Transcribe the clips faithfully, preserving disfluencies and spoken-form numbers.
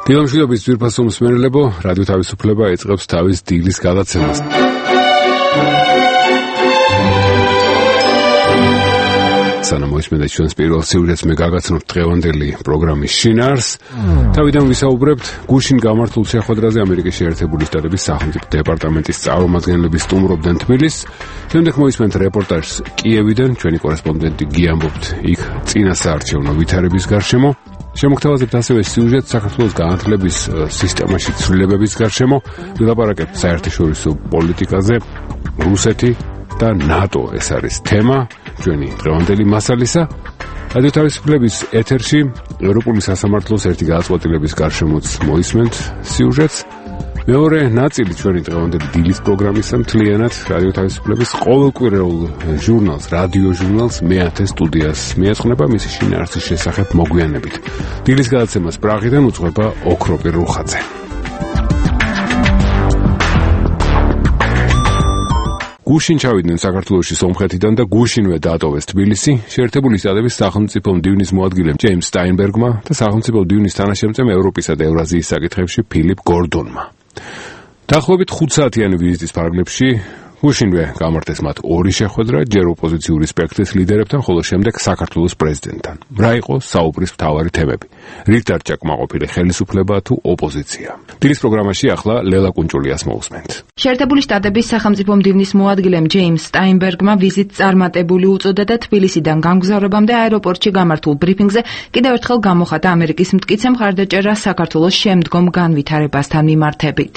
დილამშვიდობის ძვირფასო მსმენელებო, რადიო თავისუფლება ეწყებს თავის დილის გადაცემას. სანამ მოისმენთ ჩვენს პირველ სიუჟეტს, მე გაგაცნობთ დღევანდელი პროგრამის შინაარსს. თავიდან ვისაუბრებთ გუშინ გამართულ შეხვედრაზე ამერიკის შეერთებული შტატების სახელმწიფო დეპარტამენტის წარმომადგენლები სტუმრობდნენ თბილისს. შემდეგ მოისმენთ რეპორტაჟს კიევიდან, ჩვენი კორესპონდენტი გიამბობთ იქ წინასაარჩევნო ვითარების გარშემო. შემოგთავაზებთ ასევე სიუჟეტს საქართველოს განათლების სისტემაში ცვლილებების გარშემო. ვილაპარაკებთ საერთაშორისო პოლიტიკაზე, რუსეთი და ნატო ეს არის თემა ჩვენი დღევანდელი მასალისა. რადიო თავისუფლების ეთერში ევროპული სასამართლოს ერთი გადაწყვეტილების გარშემოც მოისმენთ სიუჟეტს. მეორე ნაწილი ჩვენი დღევანდელი დილის პროგრამისა მთლიანად რადიო თავისუფლების ყოველკვირეულ ჟურნალს, რადიო ჟურნალს მეათე სტუდიას მიეძღვნება მისი შინაარსის შესახებ მოგვიანებით. დილის გადაცემას პრაღიდან უძღვება ოქროპი რუხაძე. გუშინ ჩავიდნენ საქართველოში სომხეთიდან და გუშინვე დაატოვეს თბილისი შეერთებული შტატების სახელმწიფო მდივნის მოადგილემ ჯეიმს სტაინბერგმა და სახელმწიფო მდივნის თანაშემწემ ევროპისა და ევრაზიის საკითხებში ფილიპ გორდონმა. დაახლოებით ხუთსაათიანი ვიზიტის ფარგლებში გუშინვე გამართეს მათ ორი შეხვედრა, ჯერ ოპოზიციური სპექტრის ლიდერებთან, ხოლო შემდეგ საქართველოს პრეზიდენტთან. რა იყო საუბრის მთავარი თემები? რით დარჩა კმაყოფილი ხელისუფლება თუ ოპოზიცია? დილის პროგრამაში ახლა ლელა კუნჭულიას მოусმენთ. შეერთებული შტატების სახელმწიფო მდივნის მოადგილემ ჯეიმს სტაინბერგმა ვიზიტს წარმატებული უწოდა და თბილისიდან გამგზავრებამდე აეროპორტში გამართულ ბრიფინგზე კიდევ ერთხელ გამოხატა ამერიკის მტკიცე მხარდაჭერა საქართველოს შემდგომ განვითარებასთან მიმართებით.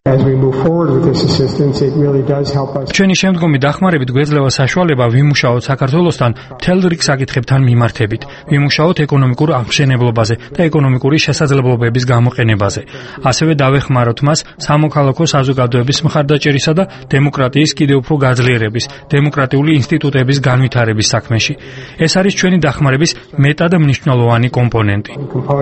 ჩვენი შემდგომი დახმარებით გვეძლევა საშუალება ვიმუშაოთ საქართველოსთან მთელ რიგ საკითხებთან მიმართებით, ვიმუშაოთ ეკონომიკურ აღმშენებლობაზე და ეკონომიკური შესაძლებლობების გამოყენებაზე. ასევე დავეხმაროთ მას სამოქალაქო საზოგადოების მხარდაჭერისა და დემოკრატიის კიდევ უფრო გაძლიერების, დემოკრატიული ინსტიტუტების განვითარების საქმეში. ეს არის ჩვენი დახმარების მეტად მნიშვნელოვანი კომპონენტი.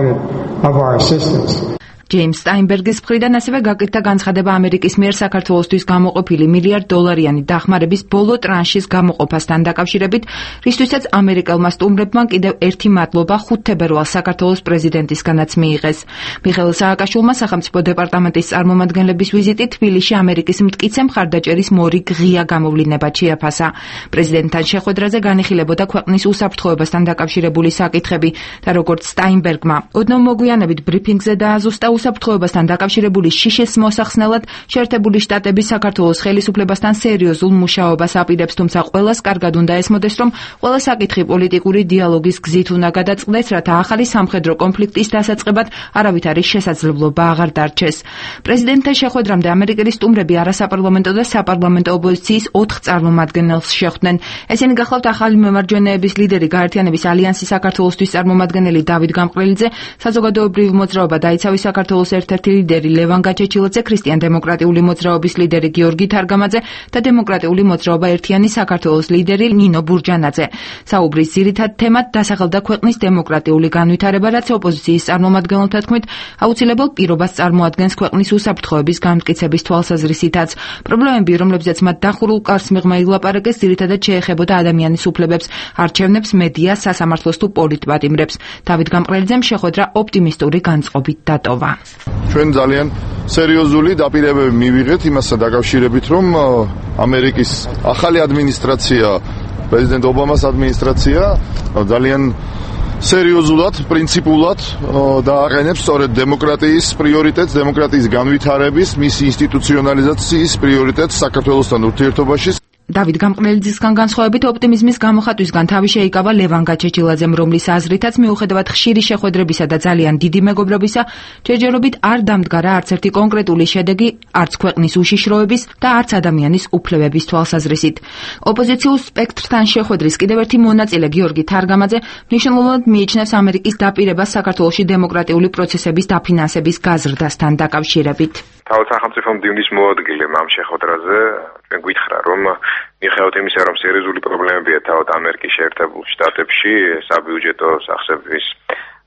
ჯეიმს სტაინბერგის მხრიდან ასევე გაკეთდა განცხადება ამერიკის მიერ საქართველოსთვის გამოყოფილი მილიარდ დოლარიანი დახმარების ბოლო ტრანშის გამოყოფასთან დაკავშირებით, რისთვისაც ამერიკელმა სტუმრებმა კიდევ ერთი მადლობა ხუთ თებერვალს საქართველოს პრეზიდენტისგანაც მიიღეს. მიხეილ სააკაშვილმა სახელმწიფო დეპარტამენტის წარმომადგენლების ვიზიტი თბილისში ამერიკის მტკიცე მხარდაჭერის მორიგ ღია გამოვლინებად შეაფასა. პრეზიდენტთან შეხვედრაზე განიხილებოდა ქვეყნის უსაფრთხოებასთან დაკავშირებული საკითხები და როგორც სტაინბერგმა ოდნავ მოგვიანებით ბრიფინგზე დააზუსტა უსაფრთხოებასთან დაკავშირებული შიშის მოსახსნელად შეერთებული შტატები საქართველოს ხელისუფლებასთან სერიოზულ მუშაობას აპირებს, თუმცა ყველას კარგად უნდა ესმოდეს, რომ ყველა საკითხი პოლიტიკური დიალოგის გზით უნდა გადაწყდეს, რათა ახალი სამხედრო კონფლიქტის დასაწყებად არავითარი შესაძლებლობა აღარ დარჩეს. პრეზიდენტთან შეხვედრამდე ამერიკელი სტუმრები არასაპარლამენტო და საპარლამენტო ოპოზიციის ოთხ წარმომადგენელს შეხვდნენ. ესენი გახლავთ ახალი მემარჯვენეების ლიდერი, გაერთიანების ალიანსის საქართველოსთვის წარმომადგენელი დავით გამყრელიძე, საზოგადოებრივი მოძრაობა დაიცავი საქართველოს ერთ-ერთი ლიდერი ლევან გაჩეჩილაძე, ქრისტიან-დემოკრატიული მოძრაობის ლიდერი გიორგი თარგამაძე და დემოკრატიული მოძრაობა ერთიანი საქართველოს ლიდერი ნინო ბურჯანაძე. საუბრის ძირითად თემად დასახელდა ქვეყნის დემოკრატიული განვითარება, რაც ოპოზიციის წარმომადგენელთა თქმით აუცილებელ პირობას წარმოადგენს ქვეყნის უსაფრთხოების განმტკიცების თვალსაზრისითაც. პრობლემები, რომლებზეც მათ დახურულ კარს მიღმა ილაპარაკეს, ძირითადად შეეხებოდა ადამიანის უფლებებს, არჩევნებს, მედიას, სასამართლოს თუ პოლიტპატიმრებს. დავით გამყრელიძემ შეხვედრა ოპტიმისტური განწყობით დატოვა. ჩვენ ძალიან სერიოზული დაპირებები მივიღეთ იმასთან დაკავშირებით, რომ ამერიკის ახალი ადმინისტრაცია, პრეზიდენტ ობამას ადმინისტრაცია ძალიან სერიოზულად, პრინციპულად დააყენებს სწორედ დემოკრატიის პრიორიტეტს, დემოკრატიის განვითარების, მისი ინსტიტუციონალიზაციის პრიორიტეტს საქართველოსთან ურთიერთობაში. დავით გამყრელიძისგან განსხვავებით ოპტიმიზმის გამოხატვისგან თავი შეიკავა ლევან გაჩეჩილაძემ, რომლის აზრითაც მიუხედავად ხშირი შეხვედრებისა და ძალიან დიდი მეგობრობისა, ჯერჯერობით არ დამდგარა არც ერთი კონკრეტული შედეგი, არც ქვეყნის უშიშროების და არც ადამიანის უფლებების თვალსაზრისით. ოპოზიციურ სპექტრთან შეხვედრის კიდევ ერთი მონაწილე გიორგი თარგამაძე მნიშვნელოვნად მიიჩნევს ამერიკის დაპირებას საქართველოში დემოკრატიული პროცესების დაფინანსების გაზრდასთან დაკავშირებით. თავად სახელმწიფო მდივნის მოადგილემ ამ შეხვედრაზე ჩვენ გითხრა, რომ მიუხედავად იმისა, რომ სერიოზული პრობლემებია თავად ამერიკის შეერთებულ შტატებში საბიუჯეტო სახსების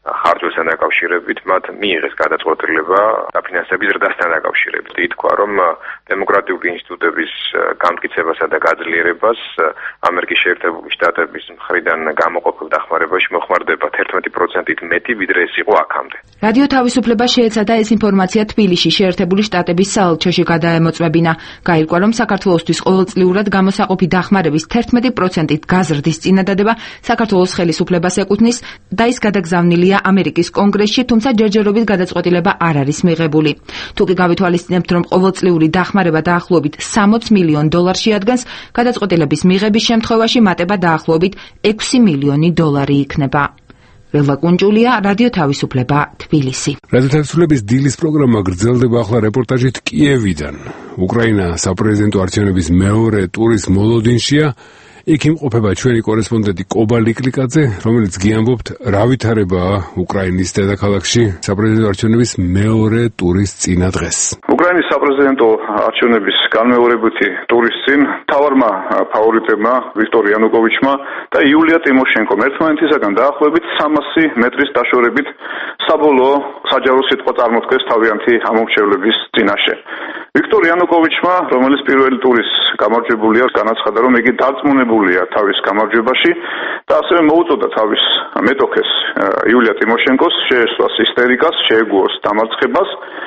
ხარჯვასთან დაკავშირებით მათ მიიღეს გადაწყვეტილება დაფინანსების ზრდასთან დაკავშირებით. ითქვა, რომ დემოკრატიული ინსტიტუტების გამტკიცებასა და გაძლიერებას ამერიკის შეერთებული შტატების მხრიდან გამოყოფილ დახმარებაში მოხმარდება თერთმეტი პროცენტით მეტი, ვიდრე ეს იყო აქამდე. რადიო თავისუფლება შეეცადა ეს ინფორმაცია თბილისში შეერთებული შტატების საელჩოში გადაემოწმებინა. გაირკვა, რომ საქართველოსთვის ყოველწლიურად გამოსაყოფი დახმარების თერთმეტი პროცენტით გაზრდის წინადადება საქართველოს ხელისუფლებას ეკუთვნის და ის გადაგზავნილია ამერიკის კონგრესში, თუმცა ჯერჯერობით გადაწყვეტილება არ არის მიღებული. თუ კი გავითვალისწინებთ, რომ ყოველწლიური დახმარება დაახლოებით სამოც მილიონ დოლარს შეადგენს, გადაწყვეტილების მიღების შემთხვევაში მატება დაახლოებით ექვსი მილიონი დოლარი იქნება. ველა კუნჯულია, რადიო თავისუფლება, თბილისი. რადიო თავისუფლების დილის პროგრამა გრძელდება ახლა რეპორტაჟით კიევიდან. უკრაინა საპრეზიდენტო არჩევნების მეორე ტურის მოლოდინშია. იქ იმყოფება ჩვენი კორესპონდენტი კობა ლიკლიკაძე, რომელიც გიამბობთ, რა ვითარებაა უკრაინის დედაქალაქში საპრეზიდენტო არჩევნების მეორე ტურის წინა დღეს. უკრაინის საპრეზიდენტო არჩევნების განმეორებითი ტურის წინ მთავარმა ფავორიტებმა ვიქტორ იანუკოვიჩმა და იულია ტიმოშენკომ ერთმანეთისაგან დაახლოებით სამასი მეტრის დაშორებით საბოლოო საჯარო სიტყვა წარმოთქვეს თავიანთი ამომრჩევლების წინაშე. ვიქტორ იანუკოვიჩმა, რომელიც პირველი ტურის გამარჯვებულია, განაცხადა, რომ იგი დარწმუნებულია თავის გამარჯვებაში და ასევე მოუწოდა თავის მეტოქეს იულია ტიმოშენკოს შეესწროს ისტერიკას, შეეგუოს დამარცხებას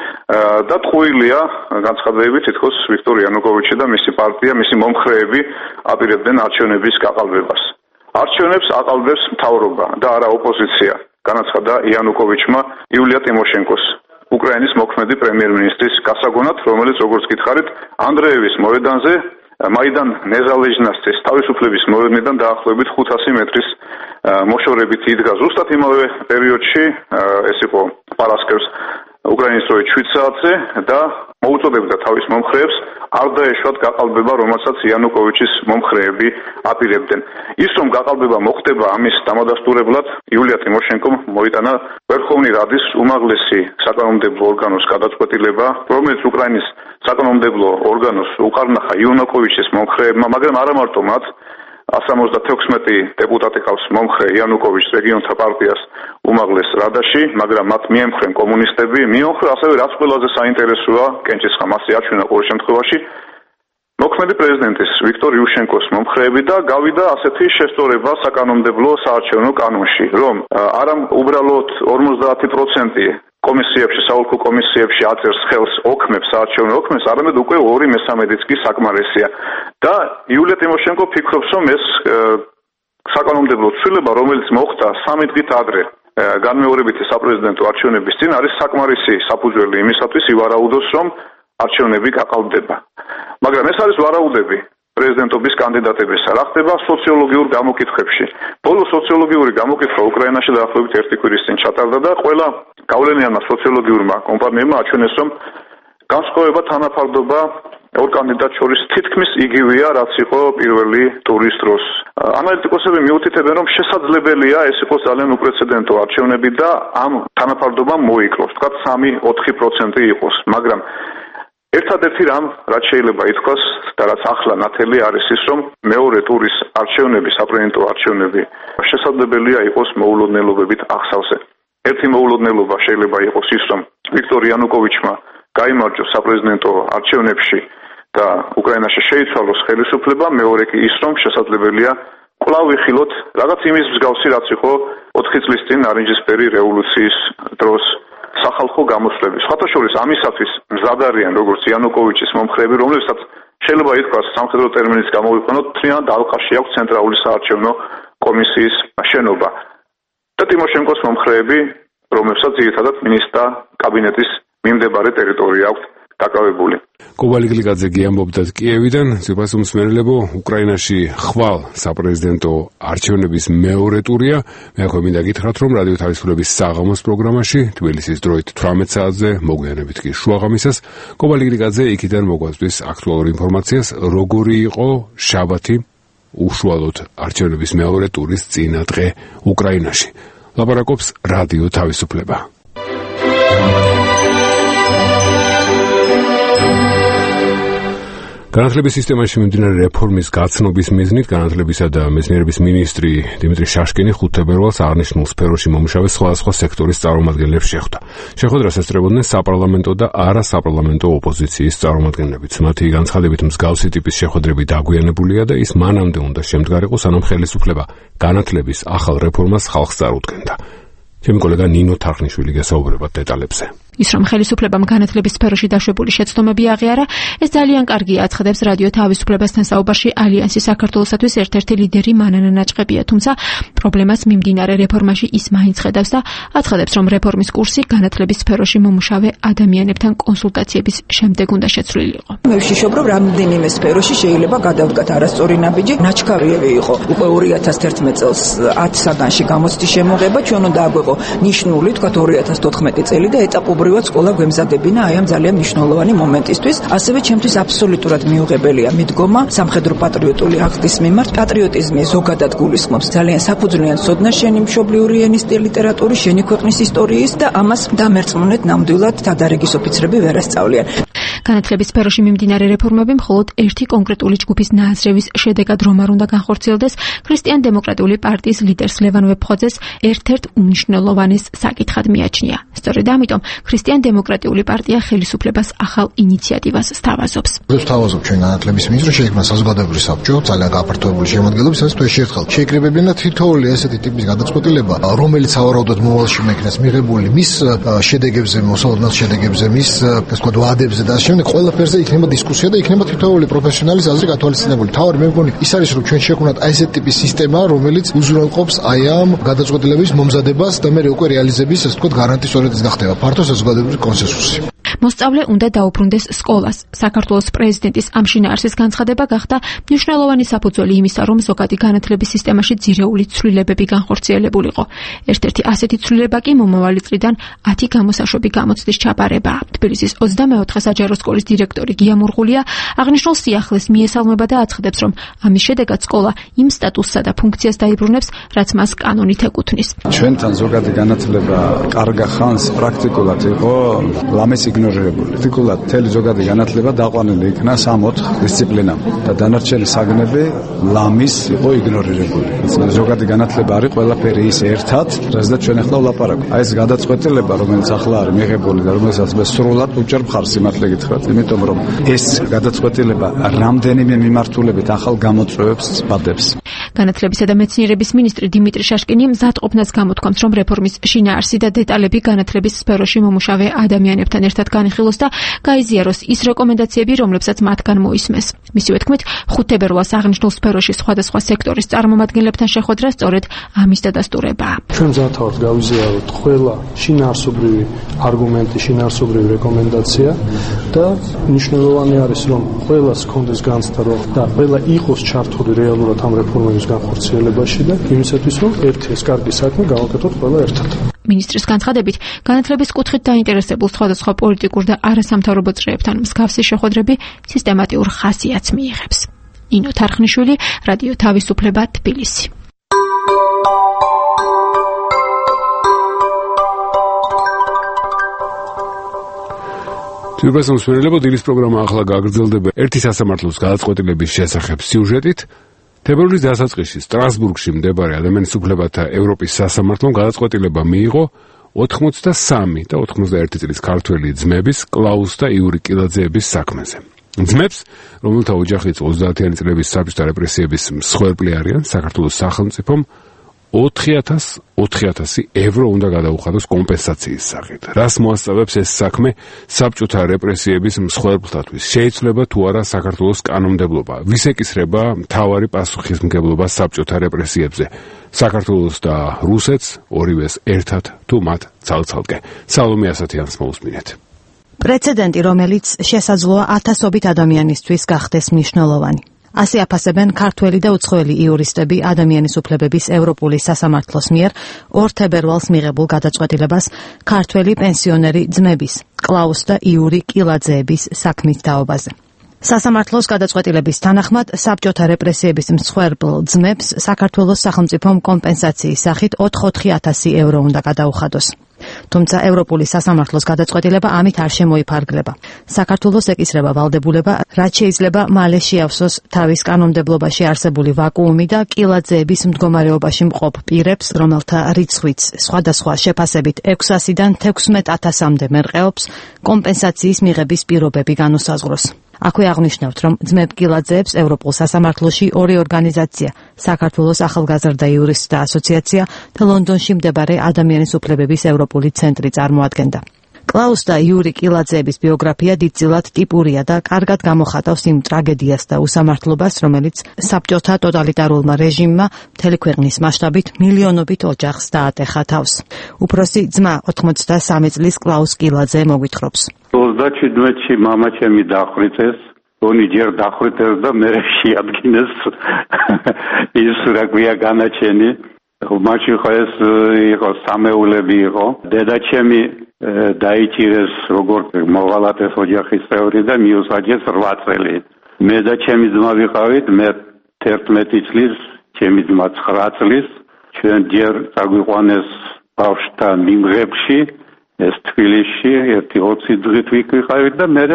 და ტყუილია განცხადებებით, თითქოს ვიქტორ იანუკოვიჩი და მისი პარტია, მისი მომხრეები აპირებდნენ არჩევნების გაყალბებას. არჩევნებს აყალბებს მთავრობა და არა ოპოზიცია, განაცხადა იანუკოვიჩმა იულია ტიმოშენკოს, უკრაინის მოქმედი პრემიერ-მინისტრის გასაგონად, რომელიც, როგორც გითხარით, ანდრეევის მოედანზე მაიდან ნეზალეჟნასის თავისუფლების მოედნიდან დაახლოებით ხუთასი მეტრის მოშორებით იდგა. ზუსტად იმავე პერიოდში ეს იყო პარასკევს უკრაინის დროით შვიდ საათზე და მოუწოდებდა თავის მომხრეებს არ დაეშვათ გაყალბება, რომელსაც იანუკოვიჩის მომხრეები აპირებდნენ. ის რომ გაყალბება მოხდება, ამის დამადასტურებლად იულია ტიმოშენკომ მოიტანა ვერხოვნი რადის უმაღლესი საკანონმდებლო ორგანოს გადაწყვეტილება, რომელიც უკრაინის საკანონმდებლო ორგანოს უყარნახა იანუკოვიჩის მომხრეებმა, მაგრამ არა მარტო მათ, one hundred sixty დეპუტატი ყავს მომხრე იანუკოვიჩს რეგიონთა პარტიას უმაღლეს რადაში, მაგრამ მათ მიემხრნენ კომუნისტები, მიემხრა ასევე რაც ყველაზე საინტერესოა, კენჭისყრა მასზე აჩვენა ყოველ შემთხვევაში მოქმედი პრეზიდენტის ვიქტორ იუშენკოს მომხრეები და გავიდა ასეთი შესწორება საკანონმდებლო საარჩევნო კანონში, რომ არა უბრალოდ ორმოცდაათი პროცენტი კომისიებში, საოლქო კომისიებში აწერს ხელს ოქმებს, საარჩევნო ოქმებს, არამედ უკვე ორი მესამედიც კი საკმარისია. და იულია ტიმოშენკო ფიქრობს, რომ ეს საკანონმდებლო ცვლილება, რომელიც მოხდა სამი დღით ადრე განმეორებითი საპრეზიდენტო არჩევნების წინ, არის საკმარისი საფუძველი იმისათვის ივარაუდოს, რომ არჩევნები გაყალბდება. მაგრამ ეს არის ვარაუდები პრეზიდენტობის კანდიდატებისა. რა ხდება სოციოლოგიურ გამოკითხვებში? ბოლო სოციოლოგიური გამოკითხვა უკრაინაში დაახლოებით ერთი კვირის წინ ჩატარდა და ყველა გავლენიანმა სოციოლოგიურმა კომპანიებმა აჩვენეს, რომ განსხვავება თანაფარდობა ორ კანდიდატს შორის თითქმის იგივეა, რაც იყო პირველი ტურის დროს. ანალიტიკოსები მიუთითებენ, რომ შესაძლებელია ეს იყოს ძალიან უპრეცედენტო არჩევნები და ამ თანაფარდობამ მოიკლოს, თქვათ სამი ოთხი პროცენტი იყოს, მაგრამ ერთადერთი რამ, რაც შეიძლება ითქვას და რაც ახლა ნათელი არის ის, რომ მეორე ტურის არჩევნები, საპრეზიდენტო არჩევნები შესაძლებელია იყოს მოულოდნელობებით აღსავსე. ერთი მოულოდნელობა შეიძლება იყოს ის, რომ ვიქტორ იანუკოვიჩმა გაიმარჯვოს საპრეზიდენტო არჩევნებში და უკრაინაში შეიცვალოს ხელისუფლება, მეორე კი ის, რომ შესაძლებელია კვლავ ვიხილოთ რაღაც იმის მსგავსი, რაც იყო ოთხი წლის წინ ნარინჯისფერი რევოლუციის დროს სახალხო გამოსვლები. სხვათა შორის ამისათვის მზად არიან როგორც იანუკოვიჩის მომხრეები, რომლებსაც შეიძლება ითქვას სამხედრო ტერმინით გამოვიყენოთ, მთლიანად ალყაში აქვს ცენტრალური საარჩევნო კომისიის შენობა. და ტიმოშენკოს მომხრეები, რომლებსაც ძირითადად მინისტრთა კაბინეტის მიმდებარე ტერიტორია აქვს დაკავებული. კობა ლიკლიკაძე გიამბობდა კიევიდან, სიყვარული მსმენელებო, უკრაინაში ხვალ საპრეზიდენტო არჩევნების მეორე ტურია. მე ახლა მინდა გითხრათ, რომ რადიო თავისუფლების საღამოს პროგრამაში თბილისის დროით თვრამეტ საათზე, მოგვიანებით კი შუაღამისას, კობა ლიკლიკაძე იქიდან მოგვაწვდის აქტუალურ ინფორმაციას, როგორი იყო შაბათი უშუალოდ არჩევნების მეორე ტურის წინა დღე უკრაინაში. ლაპარაკობს რადიო თავისუფლება. განათლების სისტემაში მიმდინარე რეფორმის გაცნობის მიზნით განათლებისა და მეცნიერების მინისტრი დიმიტრი შაშკინი ხუთ თებერვალს აღნიშნულ სფეროში მომუშავე სხვადასხვა სექტორის წარმომადგენლებს შეხვდა. შეხვედრას ესწრებოდნენ საპარლამენტო და არასაპარლამენტო ოპოზიციის წარმომადგენლებიც. მათი განცხადებით მსგავსი ტიპის შეხვედრები დაგვიანებულია და ის მანამდე უნდა შემდგარიყო, სანამ ხელისუფლება განათლების ახალ რეფორმას ხალხს წარუდგენდა. ჩემი კოლეგა ნინო თარხნიშვილი გესაუბრება დეტალებზე. ის რომ ხელისუფლებამ განათლების სფეროში დაშვებული შეცდომები აღიარა, ეს ძალიან კარგია, აცხადებს რადიო თავისუფლებასთან საუბარში ალიანსის საქართველოსათვის ერთ-ერთი ლიდერი მანანა ნაჭყებია, თუმცა პრობლემას მიმდინარე რეფორმაში ის მაინც ხედავს და აცხადებს, რომ რეფორმის კურსი განათლების სფეროში მომუშავე ადამიანებთან კონსულტაციების შემდეგ უნდა შეცვლილიყო. მე ვშიშობ, რომ რამდენიმე სფეროში შეიძლება გადავდგათ არასწორი ნაბიჯი, ნაჩქარიები იყო. უკვე ორი ათას თერთმეტ წელს ათ საგანში გამოცდის შემოღება, ჩვენ უნდა აგვეყო ნიშნული, თქვათ ორი ათას თოთხმეტი წელი და ეტაპობრივად სკოლა გვემზადებინა აი ამ ძალიან მნიშვნელოვანი მომენტისთვის. ასევე ჩემთვის აბსოლუტურად მიუღებელია მიდგომა სამხედრო პატრიოტული აქტის მიმართ. პატრიოტიზმი ზოგადად გულისხმობს ძალიან საფუძვლიან ცოდნას შენი მშობლიური ენის და ლიტერატურის, შენი ქვეყნის ისტორიის და ამას დამერწმუნეთ ნამდვილად დადარიგის ოფიცრები ვერ ასწავლიან. განათლების სფეროში მიმდინარე რეფორმები მხოლოდ ერთი კონკრეტული ჯგუფის ნააზრევის შედეგად რომ არ უნდა განხორციელდეს, ქრისტიან-დემოკრატიული პარტიის ლიდერს ლევან ვეფხვაძეს ერთ-ერთ უმნიშვნელოვანეს საკითხად მიაჩნია. სწორედ ამიტომ ქრისტიან-დემოკრატიული პარტია ხელისუფლებას ახალ ინიციატივას სთავაზობს. ვსთავაზობ ჩვენ განათლების მინისტრს შეიქმნა საზოგადოებრივი საბჭო, ძალიან გაფართოებული შემოქმედებებით, სადაც თვეში ერთხელ შეიკრიბებიან და თითოეული ესეთი ტიპის გადაწყვეტილება, რომელიც ავარაუდოდ მოვალში მექნას მიღებული მის შედეგებზე, მოსალოდნელ შედეგებზე, მის ასე ვთქვათ ვადებზე და შემდეგ ყველაფერზე იქნება დისკუსია და იქნება თითოეული პროფესიონალის აზრი გათვალისწინებული. თავი მე მგონი ის არის, რომ ჩვენ შევქმნათ აი ესეთი ტიპის სისტემა, რომელიც უზრუნველყოფს აი ამ გადაწყვეტილების მომზადებას და მე უკვე რეალიზების ასე ვთქვათ გარანტიის სწორედ ის გახდება ფართო საზოგადოებრივი კონსენსუსი. მოსწავლე უნდა დაუბრუნდეს სკოლას. საქართველოს პრეზიდენტის ამ შინაარსის განცხადება გახდა მნიშვნელოვანი საფუძველი იმისა, რომ ზოგადი განათლების სისტემაში ძირეული ცვლილებები განხორციელებულიყო. ერთ-ერთი ასეთი ცვლილება კი მომავალი წლიდან ათი გამოსაშვები გამოცდის ჩაბარებაა. თბილისის ოცდამეოთხე საჯარო სკოლის დირექტორი გია მურღულია აღნიშნულ სიახლეს მიესალმება და აცხადებს, რომ ამის შედეგად სკოლა იმ სტატუსსა და ფუნქციას დაიბრუნებს, რაც მას კანონით ეკუთვნის. ჩვენთან ზოგადი განათლება კარგა ხანს პრაქტიკულად იყო ლამეს იგნორირებული. პრაქტიკულად მთელი ზოგადი განათლება დაყვანილი იქნა სამ ოთხ დისციპლინამ და დანარჩენი საგნები ლამის იყო იგნორირებული. ზოგადი განათლება არის ყველაფერი ის ერთად, რაზეც ჩვენ ახლა ვლაპარაკობთ. აი ეს გადაწყვეტილება, რომელიც ახლა არის მიღებული და რომელსაც მე სრულად უჭერ მხარს სიმართლე გითხრათ, იმიტომ რომ ეს გადაწყვეტილება რამდენიმე მიმართულებით ახალ გამოწვევებს ბადებს. განათლებისა და მეცნიერების მინისტრი დიმიტრი შაშკინი მზად ყოფნას გამოთქვამს, რომ რეფორმის შინაარსი და დეტალები განათლების სფეროში მომუშავე ადამიანებთან ერთად განიხილოს და გაიზიაროს ის რეკომენდაციები, რომლებსაც მათგან მოისმეს. მისივე თქმით, ხუთ თებერვალს აღნიშნულ სფეროში სხვადასხვა სექტორის წარმომადგენლებთან შეხვედრა სწორედ ამის დადასტურებაა. ჩვენ მზადთავართ გავიზიაროთ ყველა შინაარსობრივი არგუმენტი, შინაარსობრივი რეკომენდაცია და მნიშვნელოვანი არის, რომ ყველას კონდეს განცდა, რომ და ყველა იყოს ჩართული რეალურად ამ რეფორმების განხორციელებაში და იმისათვის, რომ ერთი ეს კარგი საქმე გავაკეთოთ ყველა ერთად. მინისტრის განცხადებით, განათლების კუთხით დაინტერესებულ სხვადასხვა პოლიტიკურ და არასამთავრობო წრეებთან მსგავსი შეხვედრები სისტემატიურ ხასიათს მიიღებს. ნინო თარხნიშვილი, რადიო თავისუფლება, თბილისი. თბილისის მსმენელებო, დილის პროგრამა ახლა გაგრძელდება ერთი სასამართლოს გადაწყვეტილების შესახებ სიუჟეტით. თებერვლის დასაწყისში სტრასბურგში მდებარე ადამიანის უფლებათა ევროპის სასამართლომ გადაწყვეტილება მიიღო ოთხმოცდასამი და ოთხმოცდაერთი წლის ქართველი ძმების კლაუს და იური კილაძეების საქმეზე. ძმებს, რომელთა ოჯახიც ოცდაათიანი წლების საბჭოთა რეპრესიების მსხვერპლი არიან, საქართველოს სახელმწიფომ ოთხი ათასი ევრო უნდა გადაუხადოს კომპენსაციის სახით. რას მოასწავებს ეს საქმე საბჭოთა რეპრესიების მსხვერპლთათვის? შეიძლება თუ არა საქართველოს კანონმდებლობა? ვის ეკისრება მთავარი პასუხისმგებლობა საბჭოთა რეპრესიებზე? საქართველოს და რუსეთს, ორივეს ერთად თუ მათ ცალ-ცალკე? სალომე ასათიანს მოусმინეთ. პრეცედენტი, რომელიც შესაძლოა ათასობით ადამიანისთვის გახდეს მნიშვნელოვანი. ასე აფასებენ ქართველი და უცხოელი იურისტები ადამიანის უფლებების ევროპული სასამართლოს მიერ ორ თებერვალს მიღებულ გადაწყვეტილებას ქართველი პენსიონერი ძმების კლაუს და იური კილაძეების საქმის თაობაზე. სასამართლოს გადაწყვეტილების თანახმად საბჭოთა რეპრესიების მსხვერპლ ძმებს საქართველოს სახელმწიფომ კომპენსაციის სახით ოთხ ათასი ევრო უნდა გადაუხადოს. თუმცა ევროპული სასამართლოს გადაწყვეტილება ამით არ შემოიფარგლება. საქართველოს ეკისრება ვალდებულება, რაც შეიძლება მალე შეავსოს თავის კანონმდებლობაში არსებული ვაკუუმი და კილაძეების მდგომარეობაში მყოფ პირებს, რომელთა რიცხვიც სხვადასხვა შეფასებით ექვსასიდან თექვსმეტ ათასამდე მერყეობს, კომპენსაციის მიღების პირობები განუსაზღვროს. აქვე აღნიშნავთ, რომ ძმებ კილაძეებს ევროპულ სასამართლოში ორი ორგანიზაცია, საქართველოს ახალგაზრდა იურისტთა ასოციაცია და ლონდონში მდებარე ადამიანის უფლებების ევროპული ცენტრი წარმოადგენდა. კლაუს და იური კილაძეების ბიოგრაფია დიდწილად ტიპურია და კარგად გამოხატავს იმ ტრაგედიას და უსამართლობას, რომელიც საბჭოთა ტოტალიტარულმა რეჟიმმა მთელი ქვეყნის მასშტაბით მილიონობით ოჯახს დაატეხა თავს. უფროსი ძმა ოთხმოცდასამი წლის კლაუს კილაძე მოგვითხრობს. ოცდაჩვიდმეტში მამა ჩემი დახვრიტეს, გონი ჯერ დახვრიტეს და მე შეადგინეს ის რა ქვია განაჩენი. მაშინ ხო ეს იყო სამეულები იყო. დედა ჩემი დაიჭირეს როგორც მოღალატეს ოჯახის წევრი და მიუსაჯეს რვა წელი. მე და ჩემი ძმა ვიყავით, მე თერთმეტი წლის, ჩემი ძმა ცხრა წლის. ჩვენ ჯერ წაგვიყვანეს ბავშვთა მიმღებში, ეს თბილისში ერთი ოცი დღით ვიყავით და მე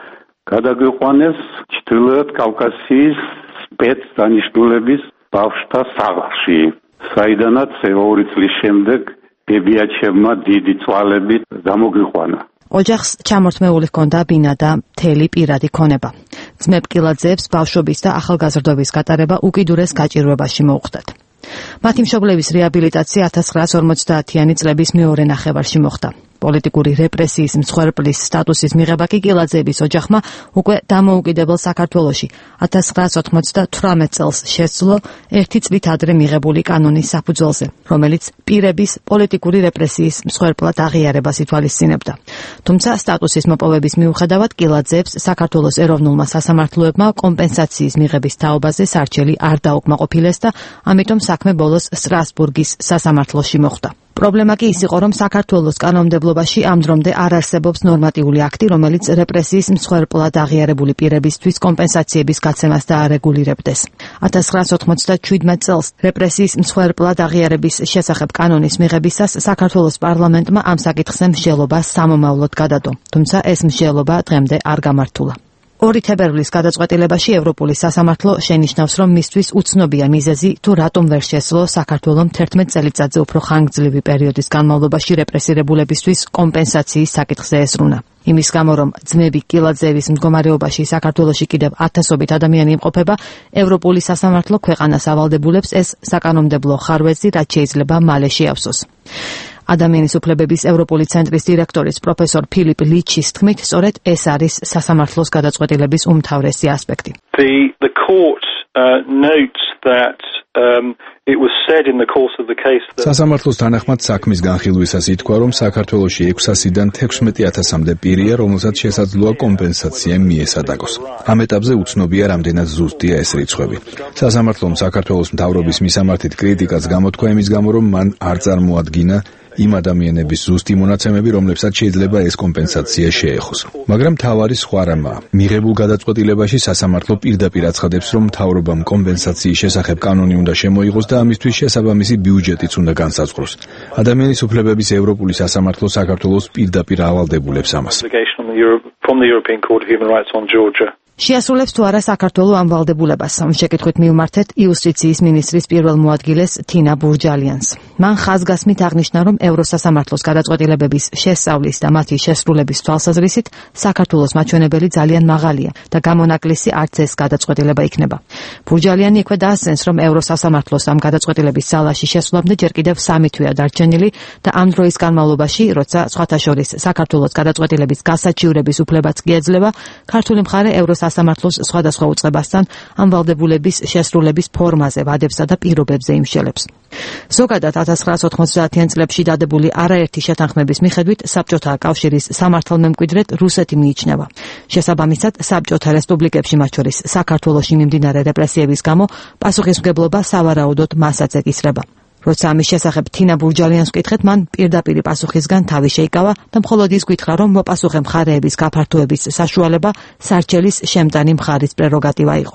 გადაგვიყვანეს ჩრდილოეთ კავკასიის სპეცდანიშნულების ბავშვთა სახლში. საიდანაც ორი წლის შემდეგ ბებიაჩემმა დიდი წვალებით გამოგიყვანა. ოჯახს ჩამორთმეული ჰქონდა ბინა და მთელი პირადი ქონება. ძმებ კილაძეებს ბავშვობის და ახალგაზრდობის გატარება უკიდურეს გაჭირვებაში მოუხდათ. მათი მშობლების რეაბილიტაცია ათას ცხრაას ორმოცდაათიანი წლების მეორე ნახევარში მოხდა. პოლიტიკური რეპრესიის მსხვერპლის სტატუსის მიღება კი კილაძეების ოჯახმა უკვე დამოუკიდებელ საქართველოში ათას ცხრაას ოცდათვრამეტ წელს შესძლო ერთი წლით ადრე მიღებული კანონის საფუძველზე, რომელიც პირების პოლიტიკური რეპრესიის მსხვერპლად აღიარებას ითვალისწინებდა. თუმცა სტატუსის მოპოვების მიუხედავად კილაძეებს საქართველოს ეროვნულმა სასამართლოებმა კომპენსაციის მიღების თაობაზე სარჩელი არ დაუკმაყოფილეს და ამიტომ საქმე ბოლოს სტრასბურგის სასამართლოში მოხვდა. პრობლემა კი ის იყო, რომ საქართველოს კანონმდებლობაში ამ დრომდე არ არსებობს ნორმატიული აქტი, რომელიც რეპრესიის მსხვერპლად აღიარებული პირებისთვის კომპენსაციების გაცემას დაარეგულირებდეს. ათას ცხრაას ოცდაჩვიდმეტ წელს რეპრესიის მსხვერპლად აღიარების შესახებ კანონის მიღებისას საქართველოს პარლამენტმა ამ საკითხზე მსჯელობა სამომავლოდ გადადო, თუმცა ეს მსჯელობა დღემდე არ გამართულა. ორი თებერვლის გადაწყვეტილებაში ევროპული სასამართლო შენიშნავს, რომ მისთვის უცნობია მიზეზი თუ რატომ ვერ შესძლო საქართველოს თერთმეტ წელიწადზე უფრო ხანგრძლივი პერიოდის განმავლობაში რეპრესირებულებისთვის კომპენსაციის საკითხზე ესრულა. იმის გამო, რომ ძმები კილაძეების მდგომარეობაში საქართველოში კიდევ ათასობით ადამიანი იმყოფება, ევროპული სასამართლო ქვეყანას ავალდებულებს ეს საკანონმდებლო ხარვეზი, რაც შეიძლება მალე შეავსოს. ადამიანის უფლებების ევროპული ცენტრის დირექტორის პროფესორ ფილიპ ლიჩის თქმით, სწორედ ეს არის სასამართლოს გადაწყვეტილების უმთავრესი ასპექტი. The the court uh, notes that um, it was said in the course of the case that სასამართლოს თანახმად საქმის განხილვისას ითქვა, რომ საქართველოში ექვსასიდან თექვსმეტი ათასამდე პირია, რომელსაც შესაძლოა კომპენსაცია მიესადაგოს. ამ ეტაპზე უცნობია, რამდენად ზუსტია ეს რიცხვები. სასამართლომ საქართველოს მთავრობის მისამართით კრიტიკას გამოთქვა იმის გამო, რომ მან არ წარმოადგინა იმ ადამიანების ზუსტი მონაცემები, რომლებსაც შეიძლება ეს კომპენსაცია შეეხოს. მაგრამ თავარი სხვა რამაა. მიღებულ გადაწყვეტილებაში სასამართლო პირდაპირ აცხადებს, რომ მთავრობამ კომპენსაციის შესახებ კანონი უნდა შემოიღოს და ამისთვის შესაბამისი ბიუჯეტიც უნდა განსაზღვროს. ადამიანის უფლებების ევროპული სასამართლო საქართველოს პირდაპირ ავალდებულებს ამას. შეასრულებს თუ არა საქართველო ამ ვალდებულებას. შეკითხვით მივმართეთ იუსტიციის მინისტრის პირველ მოადგილეს თინა ბურჯალიანს. მან ხაზგასმით აღნიშნა, რომ ევროსასამართლოს გადაწყვეტილებების შესწავლის და მათი შესრულების თვალსაზრისით საქართველოს მაჩვენებელი ძალიან მაღალია და გამონაკლისი არც ეს გადაწყვეტილება იქნება. ბურჯალიანი იქვე დაასცენს, რომ ევროსასამართლოს ამ გადაწყვეტილების ძალაში შესვლამდე ჯერ კიდევ სამი თვეა დარჩენილი და ამ დროის განმავლობაში, როცა სხვათა შორის საქართველოს გადაწყვეტილების გასაჩივრების უფლებაც კი ეძლევა, ქართული მხარე ევროს სასამართლოს სხვადასხვა უწყებასთან ამ ვალდებულების შესრულების ფორმაზე, ვადებსა და პირობებზე იმშელებს. ზოგადად ათას ცხრაას ოცდაათიან წლებში დადებული არაერთი შეთანხმების მიხედვით საბჭოთა კავშირის სამართალმემკვიდრედ რუსეთი მიიჩნევა. შესაბამისად, საბჭოთა რესპუბლიკებში, მათ შორის საქართველოში მიმდინარე რეპრესიების გამო, პასუხისმგებლობა სავარაუდოდ მასაც ეკისრება. როცა ამის შესახებ თინა ბურჯალიანს ვკითხეთ, მან პირდაპირ პასუხისგან თავი შეიკავა და მხოლოდ ის გითხრა, რომ მოპასუხე მხარეების გაფართოების საშუალება სარჩელის შემტანი მხარის პრეროგატივა იყო.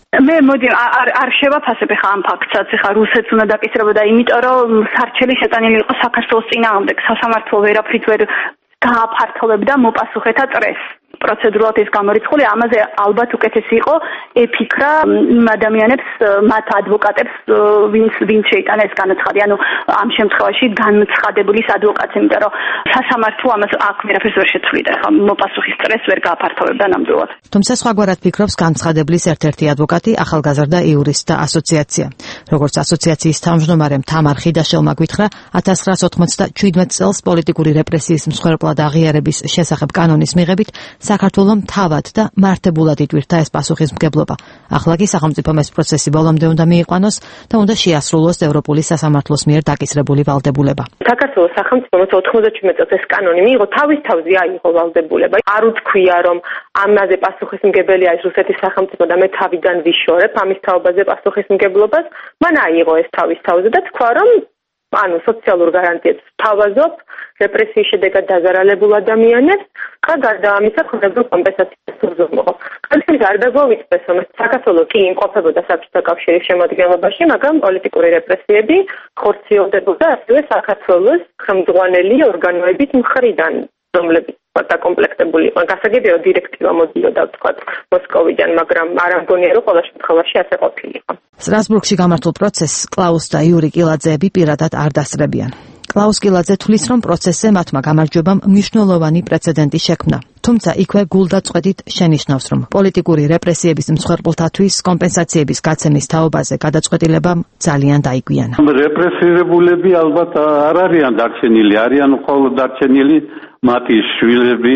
მე მოდი არ არ შევაფასებ ხა ამ ფაქტსაც, ხა რუსეთს უნდა დაკისრებოდა, იმიტომ რომ სარჩელი შეტანილი იყო საქართველოს წინააღმდეგ, სასამართლო ვერაფრით ვერ გააფართოვებდა მოპასუხეთა წრეს. პროცედურულად ეს გამორიცხული, ამაზე ალბათ უკეთესი იყო ეფიქრა იმ ადამიანებს, მათ ადვოკატებს, ვინც ვინც შეიტანა ეს განაცხადი, ანუ ამ შემთხვევაში განცხადებულის ადვოკატს, იმიტომ რომ სასამართლო ამას აქ ვერაფერს ვერ შეცვლიდა, ხა მოპასუხის წრეს ვერ გააფართოვებდა ნამდვილად. თუმცა სხვაგვარად ფიქრობს განცხადებლის ერთ-ერთი ადვოკატი, ახალგაზრდა იურისტთა ასოციაცია. როგორც ასოციაციის თავმჯდომარემ თამარ ხიდაშელმა გვითხრა, ათას ცხრაას ოცდაშვიდ წელს პოლიტიკური რეპრესიის მსხვერპლად აღიარების შესახებ კანონის მიღებით საქართველოს თავად და მართებულად იტვირთა ეს პასუხისმგებლობა. ახლა კი სახელმწიფომ ეს პროცესი ბოლომდე უნდა მიიყვანოს და უნდა შეასრულოს ევროპული სასამართლოს მიერ დაკისრებული ვალდებულება. საქართველოს სახელმწიფომ ოთხმოცდაშვიდ წელს ეს კანონი მიიღო, თავის თავზე აიღო ვალდებულება. არ უთქვია რომ ამაზე პასუხისმგებელია ეს რუსეთის სახელმწიფო და მე თავიდან ვიშორებ ამის თაობაზე პასუხისმგებლობას, მან აიღო ეს თავის თავზე და თქვა რომ ანუ სოციალურ გარანტიებს თავაზობ რეპრესიის შედეგად დაზარალებულ ადამიანებს, ხა გარდა ამისა ხდებოდა კომპენსაციის უზრუნველყოფა. კანცლერს არ დაგვავიწყდეს, რომ საქართველოს კი იმყოფებოდა საბჭოთა კავშირის შემადგენლობაში, მაგრამ პოლიტიკური რეპრესიები ხორციელდებოდა ასევე საქართველოს ხელმძღვანელი ორგანოების მხრიდან, რომლებიც დაკომპლექტებული იყო. გასაგებია რომ დირექტივა მოდიოდა თქვა მოსკოვიდან, მაგრამ არ ამგონია რომ ყველა შემთხვევაში ასე ყოფილიყო. სტრასბურგში გამართულ პროცესს კლაუს და იური კილაძეები პირადად არ დასწრებიან. კლაუს კილაძე თვლის, რომ პროცესზე მათმა გამარჯვებამ მნიშვნელოვანი პრეცედენტი შექმნა. თუმცა იქვე გულდაწყვეტით შენიშნავს, რომ პოლიტიკური რეპრესიების მსხვერპლთათვის კომპენსაციების გაცემის თაობაზე გადაწყვეტილებამ ძალიან დაიგვიანა. რეპრესირებულები ალბათ არ არიან დარჩენილი, არიან მხოლოდ დარჩენილი მათი შვილები,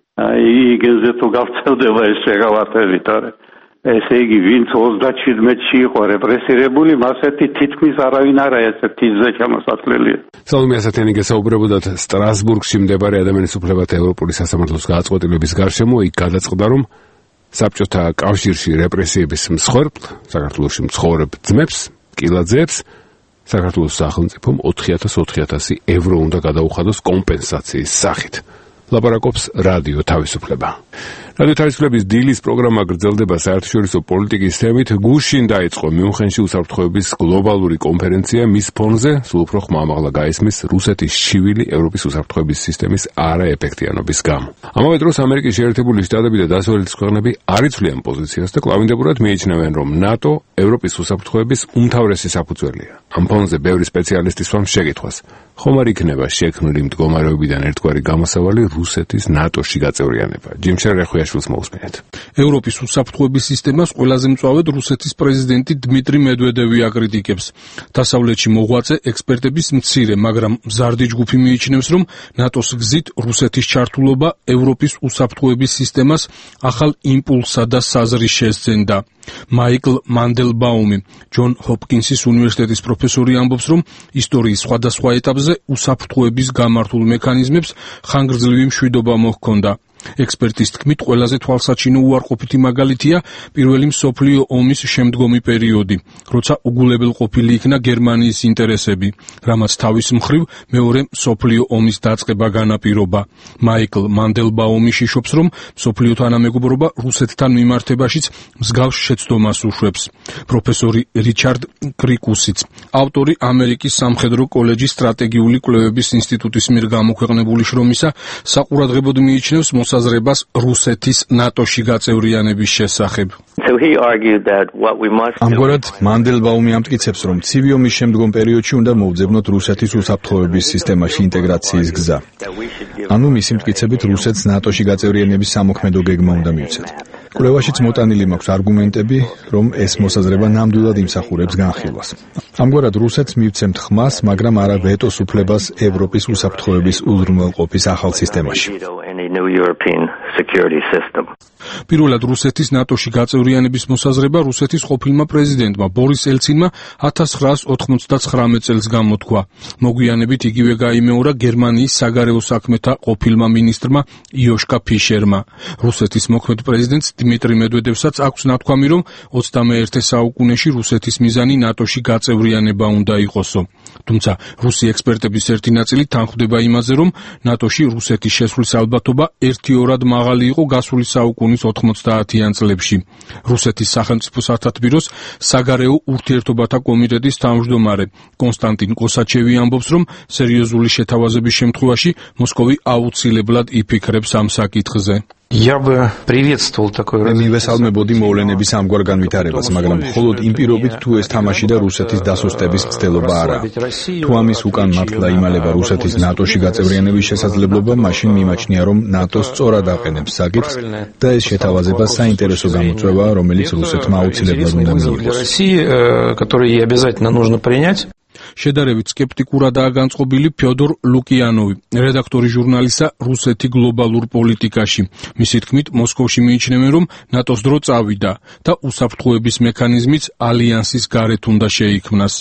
იგენზე თუ გავრცელდება ეს შეღავათები, თორე ესე იგი ვინც ოცდაშვიდში იყო რეპრესირებული, მასეთი თითქმის არავინ არა ესეთი ზე ჩამოსახლელია. სალომე ასათიანი გესაუბრებოდათ სტრასბურგში მდებარე ადამიანის უფლებათა ევროპული სასამართლოს გადაწყვეტილების გარშემო, იქ გადაწყდა, რომ საბჭოთა კავშირში რეპრესიების მსხვერპლ, საქართველოში მცხოვრებ ძმებს, კილაძეებს საქართველოს სახელმწიფომ ოთხი ათას ოთხი ათასი ევრო უნდა გადაუხადოს კომპენსაციის სახით. ლაპარაკობს რადიო თავისუფლება. რადიო თავისუფლების დილის პროგრამა გრძელდება საერთაშორისო პოლიტიკის თემით. გუშინ დაიწყო მიუნხენში უსაფრთხოების გლობალური კონფერენცია, მის ფონზე სულ უფრო ხმამაღლა გაისმის რუსეთის შივილი ევროპის უსაფრთხოების სისტემის არაეფექტიანობის გამო. ამავე დროს ამერიკის შეერთებული შტატები და დასავლეთის ქვეყნები არ იცვლიან პოზიციას და კვლავინდებურად მიიჩნევენ, რომ ნატო ევროპის უსაფრთხოების უმთავრესი საფუძველია. ამ ფონზე ბევრი სპეციალისტი სვამს შეკითხვას, ხომ არ იქნება შექმნილი მდგომარეობიდან ერთგვარი გამოსავალი რუსეთის ნატოში გაწევრიანება. ჯიმშერ რეხვიაშვილს მოусმინეთ. ევროპის უსაფრთხოების სისტემას ყველაზე მწვავედ რუსეთის პრეზიდენტი დმიტრი მედვედევი აკრიტიკებს. დასავლეთში მოღვაწე ექსპერტების მცირე, მაგრამ მზარდი ჯგუფი მიიჩნევს, რომ ნატოს გზით რუსეთის ჩართულობა ევროპის უსაფრთხოების სისტემას ახალ იმპულსსა და საზრის შესძენდა. მაიკლ მანდელბაუმი, ჯონ ჰოპკინსის უნივერსიტეტის პროფესორი ამბობს, რომ ისტორიის სხვადასხვა ეტაპზე უსაფრთხოების გამართულ მექანიზმებს ხანგრძლივი მშვიდობა მოჰქონდა. ექსპერტის თქმით, ყველაზე თვალსაჩინო უარყოფითი მაგალითია პირველი მსოფლიო ომის შემდგომი პერიოდი, როცა უგულებელყოფილი იქნა გერმანიის ინტერესები, რამაც თავის მხრივ მეორე მსოფლიო ომის დაწყება განაპირობა. მაიკლ მანდელბაუმი შიშობს, რომ მსოფლიო თანამეგობრობა რუსეთთან მიმართებაშიც მსგავს შეცდომას უშვებს. პროფესორი რიჩარდ კრიკუსიც, ავტორი ამერიკის სამხედრო კოლეჯის სტრატეგიული კვლევების ინსტიტუტის მიერ გამოქვეყნებული შრომისა, საყურადღებოდ მიიჩნევს საზრებას რუსეთის ნატოში გაწევრიანების შესახებ. ამგვარად მანდელბაუმი ამტკიცებს, რომ ცივი ომის შემდგომ პერიოდში უნდა მოუძებნოთ რუსეთის უსაფრთხოების სისტემაში ინტეგრაციის გზა. ანუ მისი მტკიცებით რუსეთს ნატოში გაწევრიანების სამოქმედო გეგმა უნდა მივცეთ. კვლევაშიც მოტანილი მაქვს არგუმენტები, რომ ეს მოსაზრება ნამდვილად იმსახურებს განხილვას. ამგვარად რუსეთს მივცემთ ხმას, მაგრამ არა ვეტოს უფლებას ევროპის უსაფრთხოების უზრუნველყოფის ახალ სისტემაში. პირველად რუსეთის ნატოში გაწევრიანების მოსაზრება რუსეთის ყოფილმა პრეზიდენტმა ბორის ელცინმა ათას ცხრაას ოთხმოცდაცხრამეტ წელს გამოთქვა. მოგვიანებით იგივე გაიმეორა გერმანიის საგარეო საქმეთა ყოფილმა მინისტრმა იოშკა ფიშერმა. რუსეთის მოქმედ პრეზიდენტს დმიტრი მედვედევსაც აქვს ნათქვამი, რომ ოცდამეერთე საუკუნეში რუსეთის მიზანი ნატოში გაწევრიანება უნდა იყოსო. თუმცა რუსი ექსპერტების ერთი ნაწილი თანხმდება იმაზე, რომ ნატოში რუსეთის შესვლის ალბათობა ერთიორად მაღალი იყო გასული საუკუნის ოთხმოცდაათიან წლებში. რუსეთის სახელმწიფო სათათბიროს საგარეო ურთიერთობათა კომიტეტის თავმჯდომარე კონსტანტინ კოსაჩევი ამბობს, რომ სერიოზული შეთავაზების შემთხვევაში მოსკოვი აუცილებლად იფიქრებს ამ საკითხზე. Я бы приветствовал такое развитие. მივესალმებოდი მოვლენების ამგვარ განვითარებას, მაგრამ მხოლოდ იმ პირობით, თუ ეს თამაში და რუსეთის დასუსტების მცდელობა არა. თუ ამის უკან მართლა იმალება რუსეთის ნატოში გაწევრიანების შესაძლებლობა, მაშინ მიმაჩნია, რომ ნატო სწორად აყენებს საკითხს და ეს შეთავაზება საინტერესო გამოწვევაა, რომელიც რუსეთმა აუცილებლად უნდა მიიღოს. შედარებით სკეპტიკურადაა განწყობილი ფიოდორ ლუკიანოვი, რედაქტორი ჟურნალისა რუსეთი გლობალურ პოლიტიკაში. მისი თქმით, მოსკოვში მიიჩნევენ, რომ ნატოს დრო წავიდა და უსაფრთხოების მექანიზმიც ალიანსის გარეთ უნდა შეიქმნას.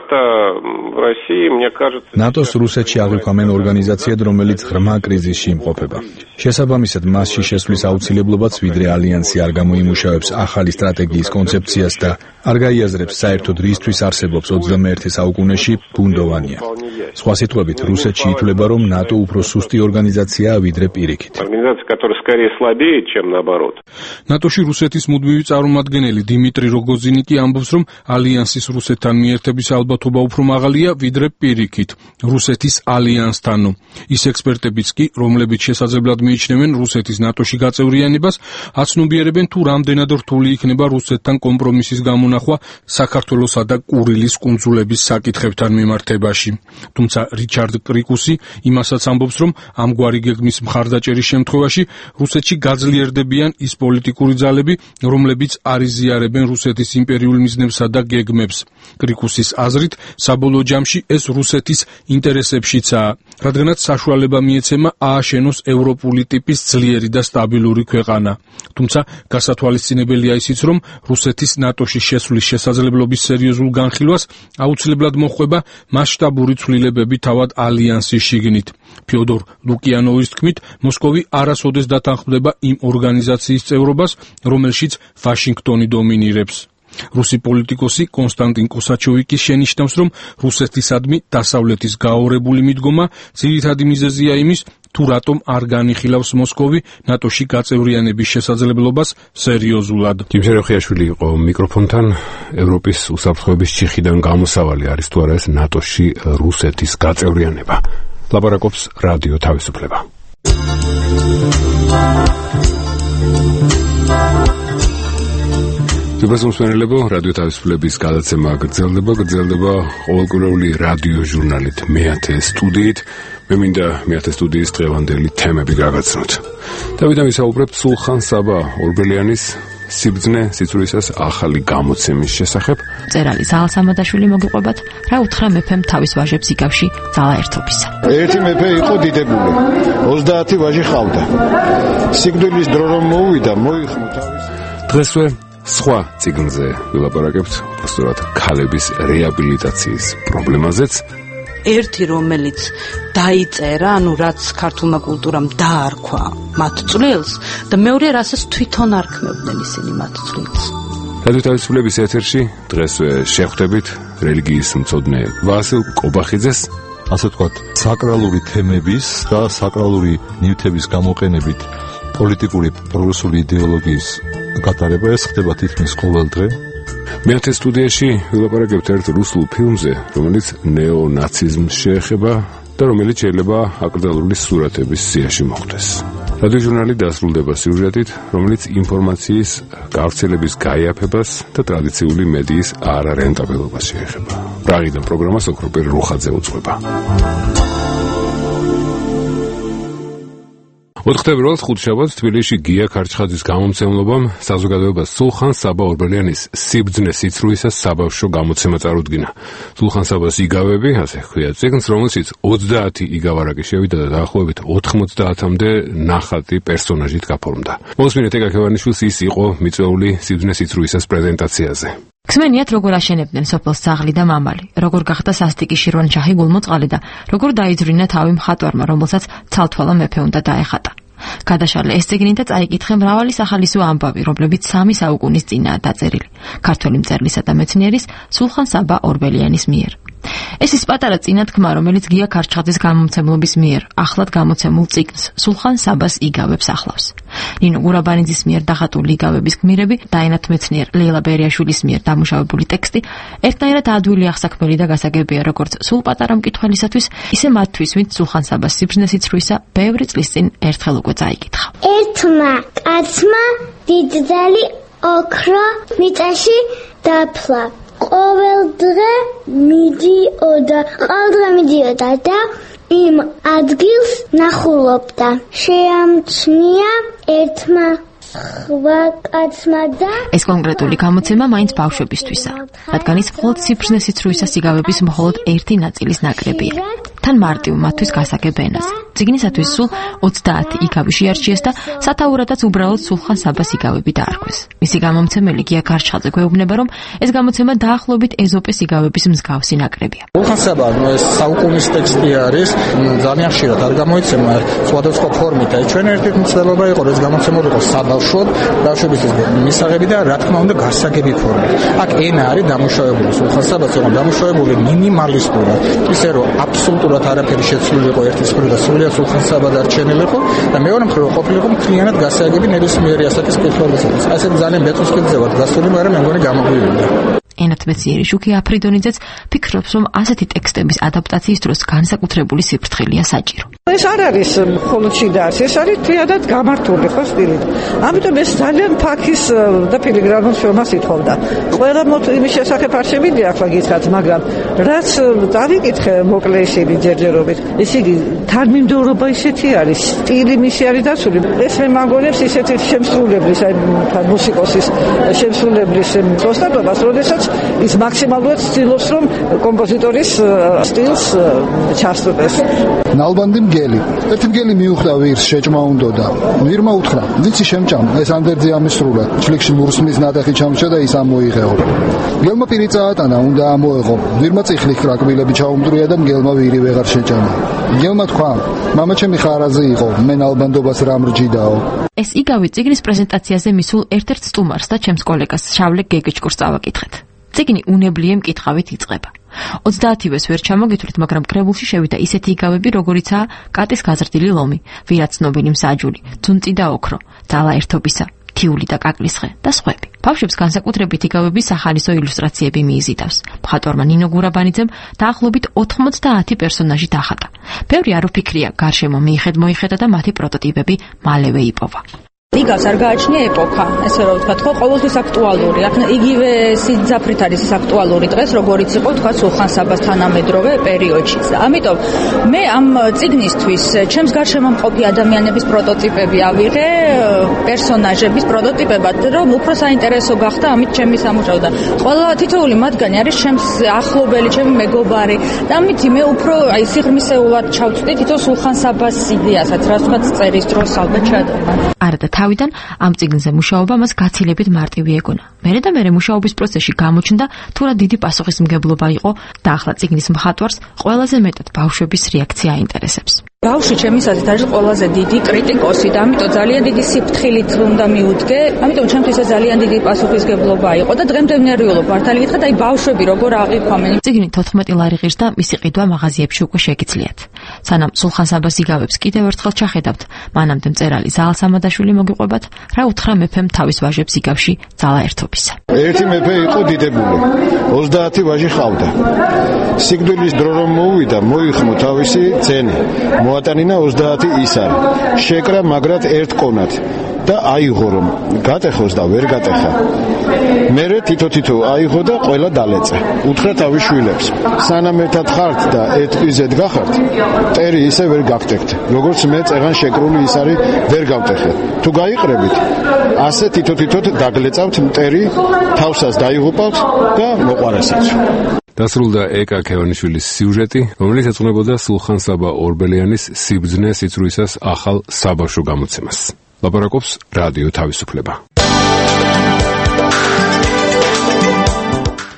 ნატოს რუსეთში აღიქვამენ ორგანიზაციად, რომელიც ღრმა კრიზისში იმყოფება. შესაბამისად, მასში შესვლის აუცილებლობაც, ვიდრე ალიანსი არ გამოიმუშავებს ახალი სტრატეგიის კონცეფციას და არ გაიაზრებს საერთოდ რისთვის არსებობს ოცდამეერთე საუკუნეში, ბუნდოვანია. სხვა სიტყვებით, რუსეთში ითვლება, რომ ნატო უფრო სუსტი ორგანიზაციაა, ვიდრე პირიქით. ნატოში რუსეთის მუდმივი წარმომადგენელი დიმიტრი როგოზინი კი ამბობს, რომ ალიანსის რუსეთთან მიერთების ალბათობა უფრო მაღალია, ვიდრე პირიქით რუსეთის ალიანსთანო. ის ექსპერტებიც კი, რომლებიც შესაძლებლად მიიჩნევენ რუსეთის ნატოში გაწევრიანებას, აცნობიერებენ თუ რამდენად რთული იქნება რუსეთთან კომპრომისის გამონახვა საქართველოსა და კურილის კუნძულების საკითხებთან მიმართებაში. თუმცა რიჩარდ კრიკუსი იმასაც ამბობს, რომ ამგვარი გეგმის მხარდაჭერის შემთხვევაში რუსეთში გაძლიერდებიან ის პოლიტიკური ძალები, რომლებიც არ იზიარებენ რუსეთის იმპერიულ მიზნებსა და გეგმებს. კრიკუსის აზრით, საბოლოო ჯამში ეს რუსეთის ინტერესებშიცაა, რადგანაც საშუალება მიეცემა ააშენოს ევროპული ტიპის ძლიერი და სტაბილური ქვეყანა. თუმცა გასათვალისწინებელია ისიც, რომ რუსეთის ნატოში შესვლის შესაძლებლობის სერიოზულ განხილვას აუცილებლად მოჰყვება მასშტაბური ცვლილებები თავად ალიანსის შიგნით. ფიოდორ ლუკიანოვის თქმით, მოსკოვი არასოდეს დათანხმდება იმ ორგანიზაციის წევრობას, რომელშიც ვაშინგტონი დომინირებს. რუსი პოლიტიკოსი კონსტანტინ კოსაჩოვი კი შენიშნავს, რომ რუსეთისადმი დასავლეთის გაორებული მიდგომა ძირითადი მიზეზია იმის, თუ რატომ არ განიხილავს მოსკოვი ნატოში გაწევრიანების შესაძლებლობას სერიოზულად. ჯიმშერ ხიაშვილი იყო მიკროფონთან. ევროპის უსაფრთხოების ჩიხიდან გამოსავალი არის თუ არა ეს ნატოში რუსეთის გაწევრიანება. ლაპარაკობს რადიო თავისუფლება. ძვირფასმსმენელებო, რადიო თავისუფლების გადაცემა გრძელდება, გრძელდება ყოველკვირეული რადიო ჟურნალით მეათე სტუდიით. მე მინდა მეათე სტუდიის დღევანდელი თემები გაგაცნოთ. დავიდან ვისაუბრებთ სულხან საბა ორბელიანის სიბრძნე სიცრუისას ახალი გამოცემის შესახებ. წერალი ზაალ სამადაშვილი მოგიყვებათ, რა უთხრა მეფემ თავის ვაჟებს იგავში ძალა ერთობისა. ერთი მეფე იყო დიდებული, ოცდაათი ვაჟი ჰყავდა. სიკვდილის დრო რომ მოუვიდა, მოიხმო თავის. დღესვე სხვა ციგნზე ვილაპარაკებთ უბრალოდ ქალების რეაბილიტაციის პრობლემაზეც. ერთი რომელიც დაიწერა, ანუ რაც ქართულმა კულტურამ დაარქვა მათ წვლილს და მეორე რასაც თვითონ არქმევდნენ ისინი მათ წვლილს. რადიო თავისუფლების ეთერში დღესვე შეხვდებით რელიგიის მცოდნე ვასილ კობახიძეს, ასე ვთქვათ, საკრალური თემების და საკრალური ნივთების გამოყენებით პოლიტიკური პროგრესული იდეოლოგიის გატარება ეს ხდება თითქმის ყოველ დღე. მეათე სტუდიაში ვილაპარაკებთ ერთ რუსულ ფილმზე, რომელიც ნეონაციზმს შეეხება და რომელიც შეიძლება აკრძალული სურათების სიაში მოხვდეს. რადიოჟურნალი დასრულდება სიუჟეტით, რომელიც ინფორმაციის გავრცელების გაიაფებას და ტრადიციული მედიის არარენტაბელობას შეეხება. პრაღიდან პროგრამას ოქროპერ რუხაძე უძღვება. ოქტომბრის ხუთშაბათს თბილისში გია ქარჩხაძის გამომცემლობამ საზოგადოებას სულხან საბა ორბელიანის სიბრძნე სიცრუისას საბავშვო გამოცემა წარუდგინა. სულხან საბას იგავები, ასე ჰქვია წიგნს, რომელშიც ოცდაათი იგავარაკი შევიდა და დაახლოებით ოთხმოცდაათამდე ნახატი პერსონაჟით გაფორმდა. მოსმინეთ ეკაკევანიშვილს, ის იყო მიწვეული სიბრძნე სიცრუისას პრეზენტაციაზე. ქსმენიათ როგორ აშენებდნენ სოფელს ძაღლი და მამალი, როგორ გახდა სასტიკი შირვანშაჰი გულმოწყალი და როგორ დაიძვრინა თავი მხატვარმა, რომელსაც ცალთვალა მეფე უნდა დაეხატა. გადაშალე ეს წიგნი და წაიკითხე მრავალი სახალისო ამბავი, რომლებიც სამი საუკუნის წინაა დაწერილი ქართველი მწერლისა და მეცნიერის სულხან საბა ორბელიანის მიერ. ეს ის პატარა წინათქმა, რომელიც გია ქარჩხაძის გამომცემლობის მიერ ახლად გამოცემულ წიგნს სულხან საბას იგავებს ახლავს. ნინო გურაბანიძის მიერ დახატული იგავების გმირები, დაინათ მეცნიერ ლეილა ბერიაშვილის მიერ დამუშავებული ტექსტი ერთნაირად ადვილი აღსაქმელი და გასაგებია როგორც სულ პატარა მკითხველისათვის, ისე მათთვის, ვინც სულხან საბას სიბრძნეს იცრუისა ბევრი წლის წინ ერთხელ უკვე წაიკითხა. ერთმა კაცმა დიდძალი ოქრო მიწაში დაფლა. ყოველ დღე მიდიოდა, ყოველ დღე მიდიოდა და იმ ადგილს ნახულობდა. შეამჩნია ერთმა სხვა კაცმა და ეს კონკრეტული გამოცემა მაინც ბავშვებისთვისაა, რადგან ის მხოლოდ სიბრძნეს იცრუისა სიგავების მხოლოდ ერთი ნაწილის ნაკრებია. თან მარტივ მათთვის გასაგებ ენას. წიგნისათვის სულ ოცდაათი იგავი შეარჩიეს და სათაურადაც უბრალოდ სულხან საბას იგავები დაარქვეს. მისი გამომცემელი გია ქარჩხაძე გვეუბნება, რომ ეს გამოცემა დაახლოებით ეზოპეს იგავების მსგავსი ნაკრებია. სულხან საბა, ნუ ეს საუკუნის ტექსტი არის, ძალიან ხშირად არ გამოიცემა სხვადასხვა ფორმით. აი ჩვენ ერთ-ერთი მცდელობა იყო, რომ ეს გამოცემულიყო საბავშვოდ, ბავშვების მისაღები და რა თქმა უნდა გასაგები ფორმით. აქ ენა არის დამუშავებული, სულხან საბას იყო დამუშავებული მინიმალისტურად, ისე რომ აბსოლუტურად არაფერი შეცვლილიყო ერთის მხრივ და სრულიად სულხან საბა დარჩენილიყო და მეორე მხრივ ყოფილიყო მთლიანად გასაგები ნებისმიერი ასაკის კითხვებისათვის. ასე ძალიან ბეწვსკილზე ვარ გასული, მაგრამ მე მგონი გამოგვივიდა. ენათმეცნიერი შუქი აფრიდონიძეც ფიქრობს, რომ ასეთი ტექსტების ადაპტაციის დროს განსაკუთრებული სიფრთხილეა საჭირო. ეს არ არის მხოლოდ შინაარსი, ეს არის თვიადად გამართული ხო სტილით. ამიტომ ეს ძალიან ფაქის და ფილიგრანულ შრომას ითხოვდა. ყველა იმის შესახებ არ შევიდე ახლა გითხრათ, მაგრამ რაც დავიკითხე მოკლე ისინი ჯერჯერობით, ესე იგი თანმიმდევრობა ისეთი არის, სტილი მისი არის დაცული. ეს მე მაგონებს ისეთი შემსრულებლის, აი მუსიკოსის შემსრულებლის ოსტატობას, როდესაც ის მაქსიმალურად ცდილობს, რომ კომპოზიტორის სტილს ჩასწრდეს. ნალბანდი მგელი. ერთი მგელი მიუხვდა ვირს, შეჭმა უნდოდა. ვირმა უთხრა: "ვიცი შემჭამ, ეს ანდერძი ამისრულა." ჩლიქში მურსმის ნატეხი ჩამჭა და ის ამოიღეო. მგელმა პირი წაატანა, უნდა ამოეღო. ვირმა წიხლი კრაკბილები ჩაუმტრია და მგელმა ვირი ვეღარ შეჭამა. მგელმა თქვა: "მამა ჩემი ხარაზე იყო, მე ნალბანდობას რა მრჯიდაო." ეს იგავი წიგნის პრეზენტაციაზე მისულ ერთ-ერთ სტუმარს და ჩემს კოლეგას შავლე გეგეჭკურს წავაკითხეთ. წიგნი უნებლიე მკითხავით იწყება. ოცდაათივეს ვერ ჩამოგითვლით, მაგრამ კრებულში შევიდა ისეთი იგავები, როგორიცაა კატის გაზრდილი ლომი, ვირაც ცნობილი მსაჯული, ძუნწი და ოქრო, ძალა ერთობისა, თიული და კაკლისხე და სხვები. ბავშვებს განსაკუთრებით იგავების სახალისო ილუსტრაციები მიიზიდავს. მხატვარმა ნინო გურაბანიძემ დაახლოებით ოთხმოცდაათი პერსონაჟი დახატა. ბევრი არ უფიქრია, გარშემო მიიხედ მოიხედა და მათი პროტოტიპები მალევე იპოვა. იგავს არ გააჩნია ეპოქა, ესე რომ ვთქვათ, ხო, ყოველთვის აქტუალურია. იგივე სიძაფრით არის ის აქტუალური დღეს, როგორიც იყო, ვთქვათ, სულხან საბას თანამედროვე პერიოდში. ამიტომ მე ამ წიგნისთვის ჩემს გარშემო მყოფი ადამიანების პროტოტიპები ავიღე, პერსონაჟების პროტოტიპებად, რომ უფრო საინტერესო გახდა ამით ჩემი სამუშაო და ყველა თითოეული მათგანი არის ჩემს ახლობელი, ჩემი მეგობარი და ამით მე უფრო აი სიღრმისეულად ჩავწვდი თითო სულხან საბას იდეასაც, რაც ვთქვათ, წერის დროს ალბათ ჩადომა. არა და თავიდან ამ წიგნზე მუშაობა მას გაცილებით მარტივი ეგონა. მერე და მერე მუშაობის პროცესში გამოჩნდა თუ რა დიდი პასუხისმგებლობა იყო და ახლა წიგნის მხატვარს ყველაზე მეტად ბავშვების რეაქცია აინტერესებს. ბავშვი ჩემის აზრით არის ყველაზე დიდი კრიტიკოსი და ამიტომ ძალიან დიდი სიფრთხილით უნდა მიუდგე. ამიტომ ჩემთვის ეს ძალიან დიდი პასუხისმგებლობა იყო და დღემდევნერიულობ მართალი გითხრათ, აი ბავშვები როგორ აღიქვამენ. წიგნი თოთხმეტი ლარი ღირს და მისი ყიდვა მაღაზიებში უკვე შეგიძლიათ. სანამ სულხან საბას იგავებს კიდევ ერთხელ ჩახედავთ, მანამდე მწერალი ზაალ სამადაშვილი მოგიყვებათ, რა უთხრა მეფემ თავის ვაჟებს იგავში ძალა ერთობისა. ერთი მეფე იყო დიდებული, ოცდაათი ვაჟი ჰყავდა. სიკვდილის დრო რომ მოუვიდა, მოიხმო თავისი ძენი. მოატანინა ოცდაათი ისარი. შეკრა მაგრად ერთ კონად და აიღო რომ გატეხოს და ვერ გატეხა. მერე თითო-თითო აიღო და ყველა დალეწა. უთხრა თავის შვილებს: სანამ ერთად ხართ და ეთყიზეთ გახართ, მტერი ისე ვერ გაგტეხთ, როგორც მე წეღან შეკრული ისარი ვერ გავტეხე. თუ გაიყრებით, ასე თითო-თითოდ დაგლეწავთ მტერი, თავსას დაიღუპავთ და მოყვარასაც. დასრულდა ეკა ქევანიშვილის სიუჟეტი, რომელიც ეძღვნებოდა სულხან საბა ორბელიანის სიბრძნეს იცრუისას ახალ საბავშვო გამოცემას. ლაპარაკობს რადიო თავისუფლება.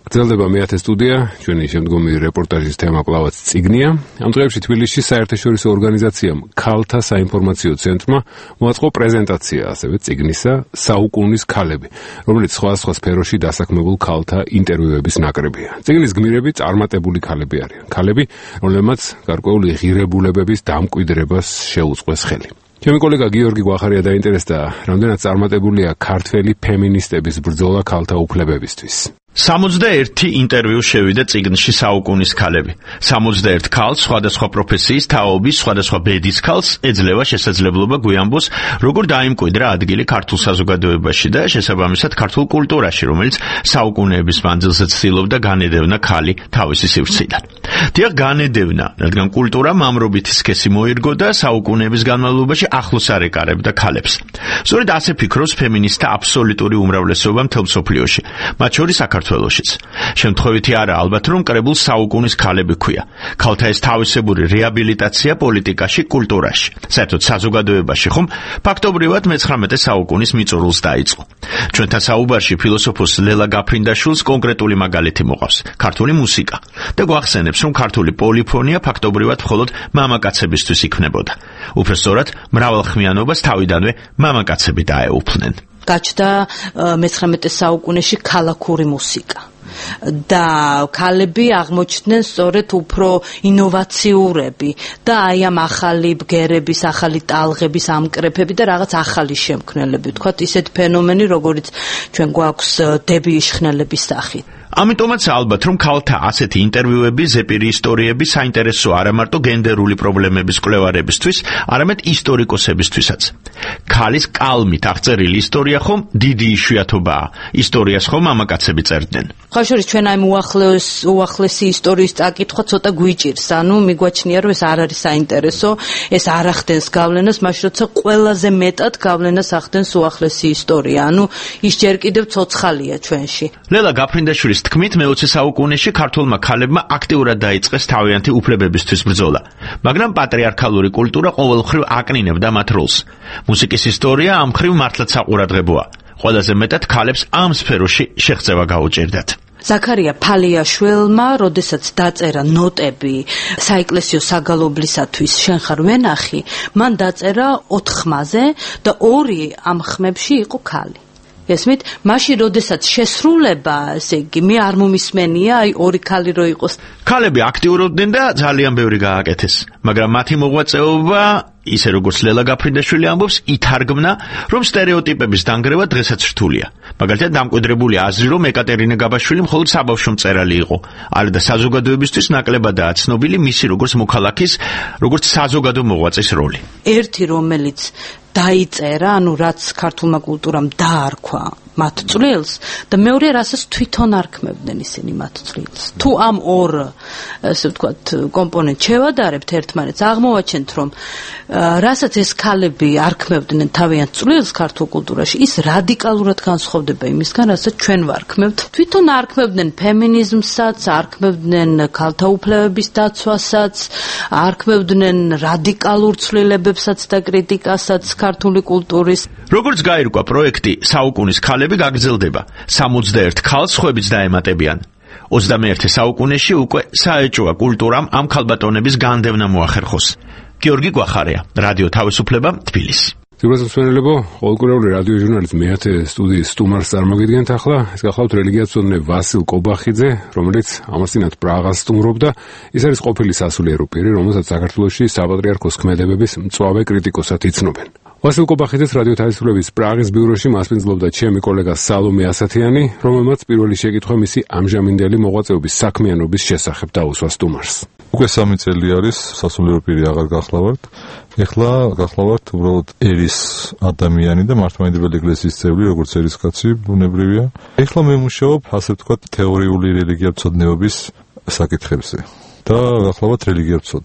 გრძელდება მეათე სტუდია, ჩვენი შემდგომი რეპორტაჟის თემა კვლავაც წიგნია. ამ დღეებში თბილისში საერთაშორისო ორგანიზაციამ ქალთა საინფორმაციო ცენტრმა მოაწყო პრეზენტაცია ასევე წიგნისა საუკუნის ქალები, რომელიც სხვადასხვა სფეროში დასაქმებულ ქალთა ინტერვიუების ნაკრებია. წიგნის გმირები წარმატებული ქალები არიან, ქალები, რომლებმაც გარკვეული ღირებულებების დამკვიდრებას შეუწყეს ხელი. ჩემი კოლეგა გიორგი გვახარია დაინტერესდა, რამდენად წარმატებულია ქართველი ფემინისტების ბრძოლა ქალთა უფლებებისთვის. სამოცდაერთი ინტერვიუ შევიდა წიგნში საუკუნის ქალები. სამოცდაერთი ქალს სხვადასხვა პროფესიის, თაობის, სხვადასხვა ბედის ქალს ეძლევა შესაძლებლობა გვიანბოს, როგორ დაიმკვიდრა ადგილი ქართულ საზოგადოებაში და შესაბამისად ქართულ კულტურაში, რომელიც საუკუნეების მანძილზე ცდილობდა განედევნა ქალი თავისი სივრციდან. დიახ, განედევნა, რადგან კულტურა მამრობითი სქესი მოირგო და საუკუნეების განმავლობაში ახლოს არ ეკარებდა ქალებს. სწორედ ასე ფიქრობს ფემინისტთა აბსოლუტური უმრავლესობა მთელ მსოფლიოში, მათ შორის საქართველოშიც. შემთხვევითი არა ალბათ, რომ კრებულ საუკუნის ქალები ქვია. ქალთა ეს თავისებური რეაბილიტაცია პოლიტიკაში, კულტურაში, საერთოდ საზოგადოებაში ხომ ფაქტობრივად მეცხრამეტე საუკუნის მიწურულს დაიწყო. ჩვენთან საუბარში ფილოსოფოს ლელა გაფრინდაშვილს კონკრეტული მაგალითი მოყავს, ქართული მუსიკა და გვახსენებს, რომ ქართული პოლიფონია ფაქტობრივად მხოლოდ მამაკაცებისთვის იქმნებოდა. უბრალოდ მრავალხმიანობას თავიდანვე მამაკაცები დაეუფლნენ. გაჩნდა მეცხრამეტე საუკუნეში ქალაქური მუსიკა და ქალები აღმოჩნდნენ სწორედ უფრო ინოვაციურები და აი ამ ახალი ბგერების, ახალი ტალღების ამკრეფები და რაღაც ახალი შემქმნელები, თქვათ ისეთ ფენომენი, როგორც ჩვენ გვაქვს დები იშხნელების სახით. ამიტომაც ალბათ, რომ ქალთა ასეთი ინტერვიუები, ზეპირი ისტორიები საინტერესო არა მარტო გენდერული პრობლემების კვლევარებისთვის, არამედ ისტორიკოსებისთვისაც. ქალის კალმით აღწერილი ისტორია ხომ დიდი იშვიათობაა. ისტორიას ხომ მამაკაცები წერდნენ. ხაშორის ჩვენ აი უახლეს უახლესი ისტორიის წაკითხვა ცოტა გვიჭირს, ანუ მიგვაჩნია, რომ ეს არ არის საინტერესო, ეს არ ახდენს გავლენას, მაშინ როცა ყველაზე მეტად გავლენას ახდენს უახლესი ისტორია, ანუ ის ჯერ კიდევ ცოცხალია ჩვენში. ლელა გაფრინდაშვილის თქმით, მეოცე საუკუნეში ქართულმა ქალებმა აქტიურად დაიწყეს თავიანთი უფლებებისთვის ბრძოლა, მაგრამ პატრიარქალური კულტურა ყოველმხრივ აკნინებდა მათ როლს. მუსიკის ისტორია ამ მხრივ მართლაც საყურადღებოა. ყველაზე მეტად ქალებს ამ სფეროში შეღწევა გაუჭირდათ. ზაქარია ფალიაშვილმა, როდესაც დაწერა ნოტები საეკლესიო საგალობლისათვის, შენ ხარ ვენახი, მან დაწერა ოთხ ხმაზე და ორი ამ ხმებში იყო ქალი. ესმით, მაშინ როდესაც შესრულება, ესე იგი, მე არ მომისმენია, აი ორი ქალი რო იყოს. ქალები აქტიურობდნენ და ძალიან ბევრი გააკეთეს, მაგრამ მათი მოღვაწეობა, ისე როგორც ლელა გაფრინდაშვილი ამბობს, ითარგმნა, რომ სტერეოტიპების დანგრევა დღესაც რთულია. მაგალითად, დამკვიდრებული აზრი, რომ ეკატერინე გაბაშვილი მხოლოდ საბავშვო მწერალი იყო, არა და საზოგადოებისთვის ნაკლებადაა ცნობილი მისი როგორც მოქალაქის, როგორც საზოგადო მოღვაწის როლი. ერთი, რომელიც დაიწერა, ანუ რაც ქართულმა კულტურამ დაარქვა მათ წვლილს და მეორე რასაც თვითონ არქმევდნენ ისინი მათ წვლილს. თუ ამ ორ, ასე ვთქვათ, კომპონენტს შევადარებთ ერთმანეთს, აღმოვაჩენთ, რომ რასაც ეს ქალები არქმევდნენ თავიანთ წვლილს ქართულ კულტურაში, ის რადიკალურად განსხვავდება იმისგან, რასაც ჩვენ ვარქმევთ. თვითონ არქმევდნენ ფემინიზმსაც, არქმევდნენ ქალთა უფლებების დაცვასაც, არქმევდნენ რადიკალურ ცვლილებებსაც და კრიტიკასაც ქართული კულტურის. როგორც გაირკვა პროექტი საუკუნის ქალები გაგრძელდება. სამოცდაერთი ქალს ხვებიც დაემატებიან. ოცდამეერთე საუკუნეში უკვე საეჭვოა კულტურამ ამ ქალბატონების განდევნა მოახერხოს. გიორგი გვახარია, რადიო თავისუფლება, თბილისი. ძიბრას მსმენელებო, ყოველკვირეული რადიო ჟურნალის მეათე სტუდიის სტუმარს წარმოგიდგენთ ახლა. ეს გახლავთ რელიგიათმცოდნე ვასილ კობახიძე, რომელიც ამასთანავე პრაღას სტუმრობდა. ის არის ყოფილი სასულიერო პირი, რომელსაც საქართველოში საპატრიარქოს ქმედებების მწვავე კრიტიკოსად იცნობენ. ვასილ კობახიძეს რადიო თავისუფლების პრაღის ბიუროში მასპინძლობდა ჩემი კოლეგა სალომე ასათიანი, რომელმაც პირველი შეკითხვა მისი ამჟამინდელი მოღვაწეობის საქმიანობის შესახებ დაუსვა სტუმარს. უკვე სამი წელი არის სასულიერო პირი აღარ გახლავართ. ეხლა გახლავართ უბრალოდ ერის ადამიანი და მართლმადიდებელი ეკლესიის წევრი, როგორც ერისკაცი, ბუნებრივია. ეხლა მე მუშაობ, ასე ვთქვათ, თეორიული რელიგიათმცოდნეობის საკითხებზე და გახლავართ რელიგიათმცოდნე.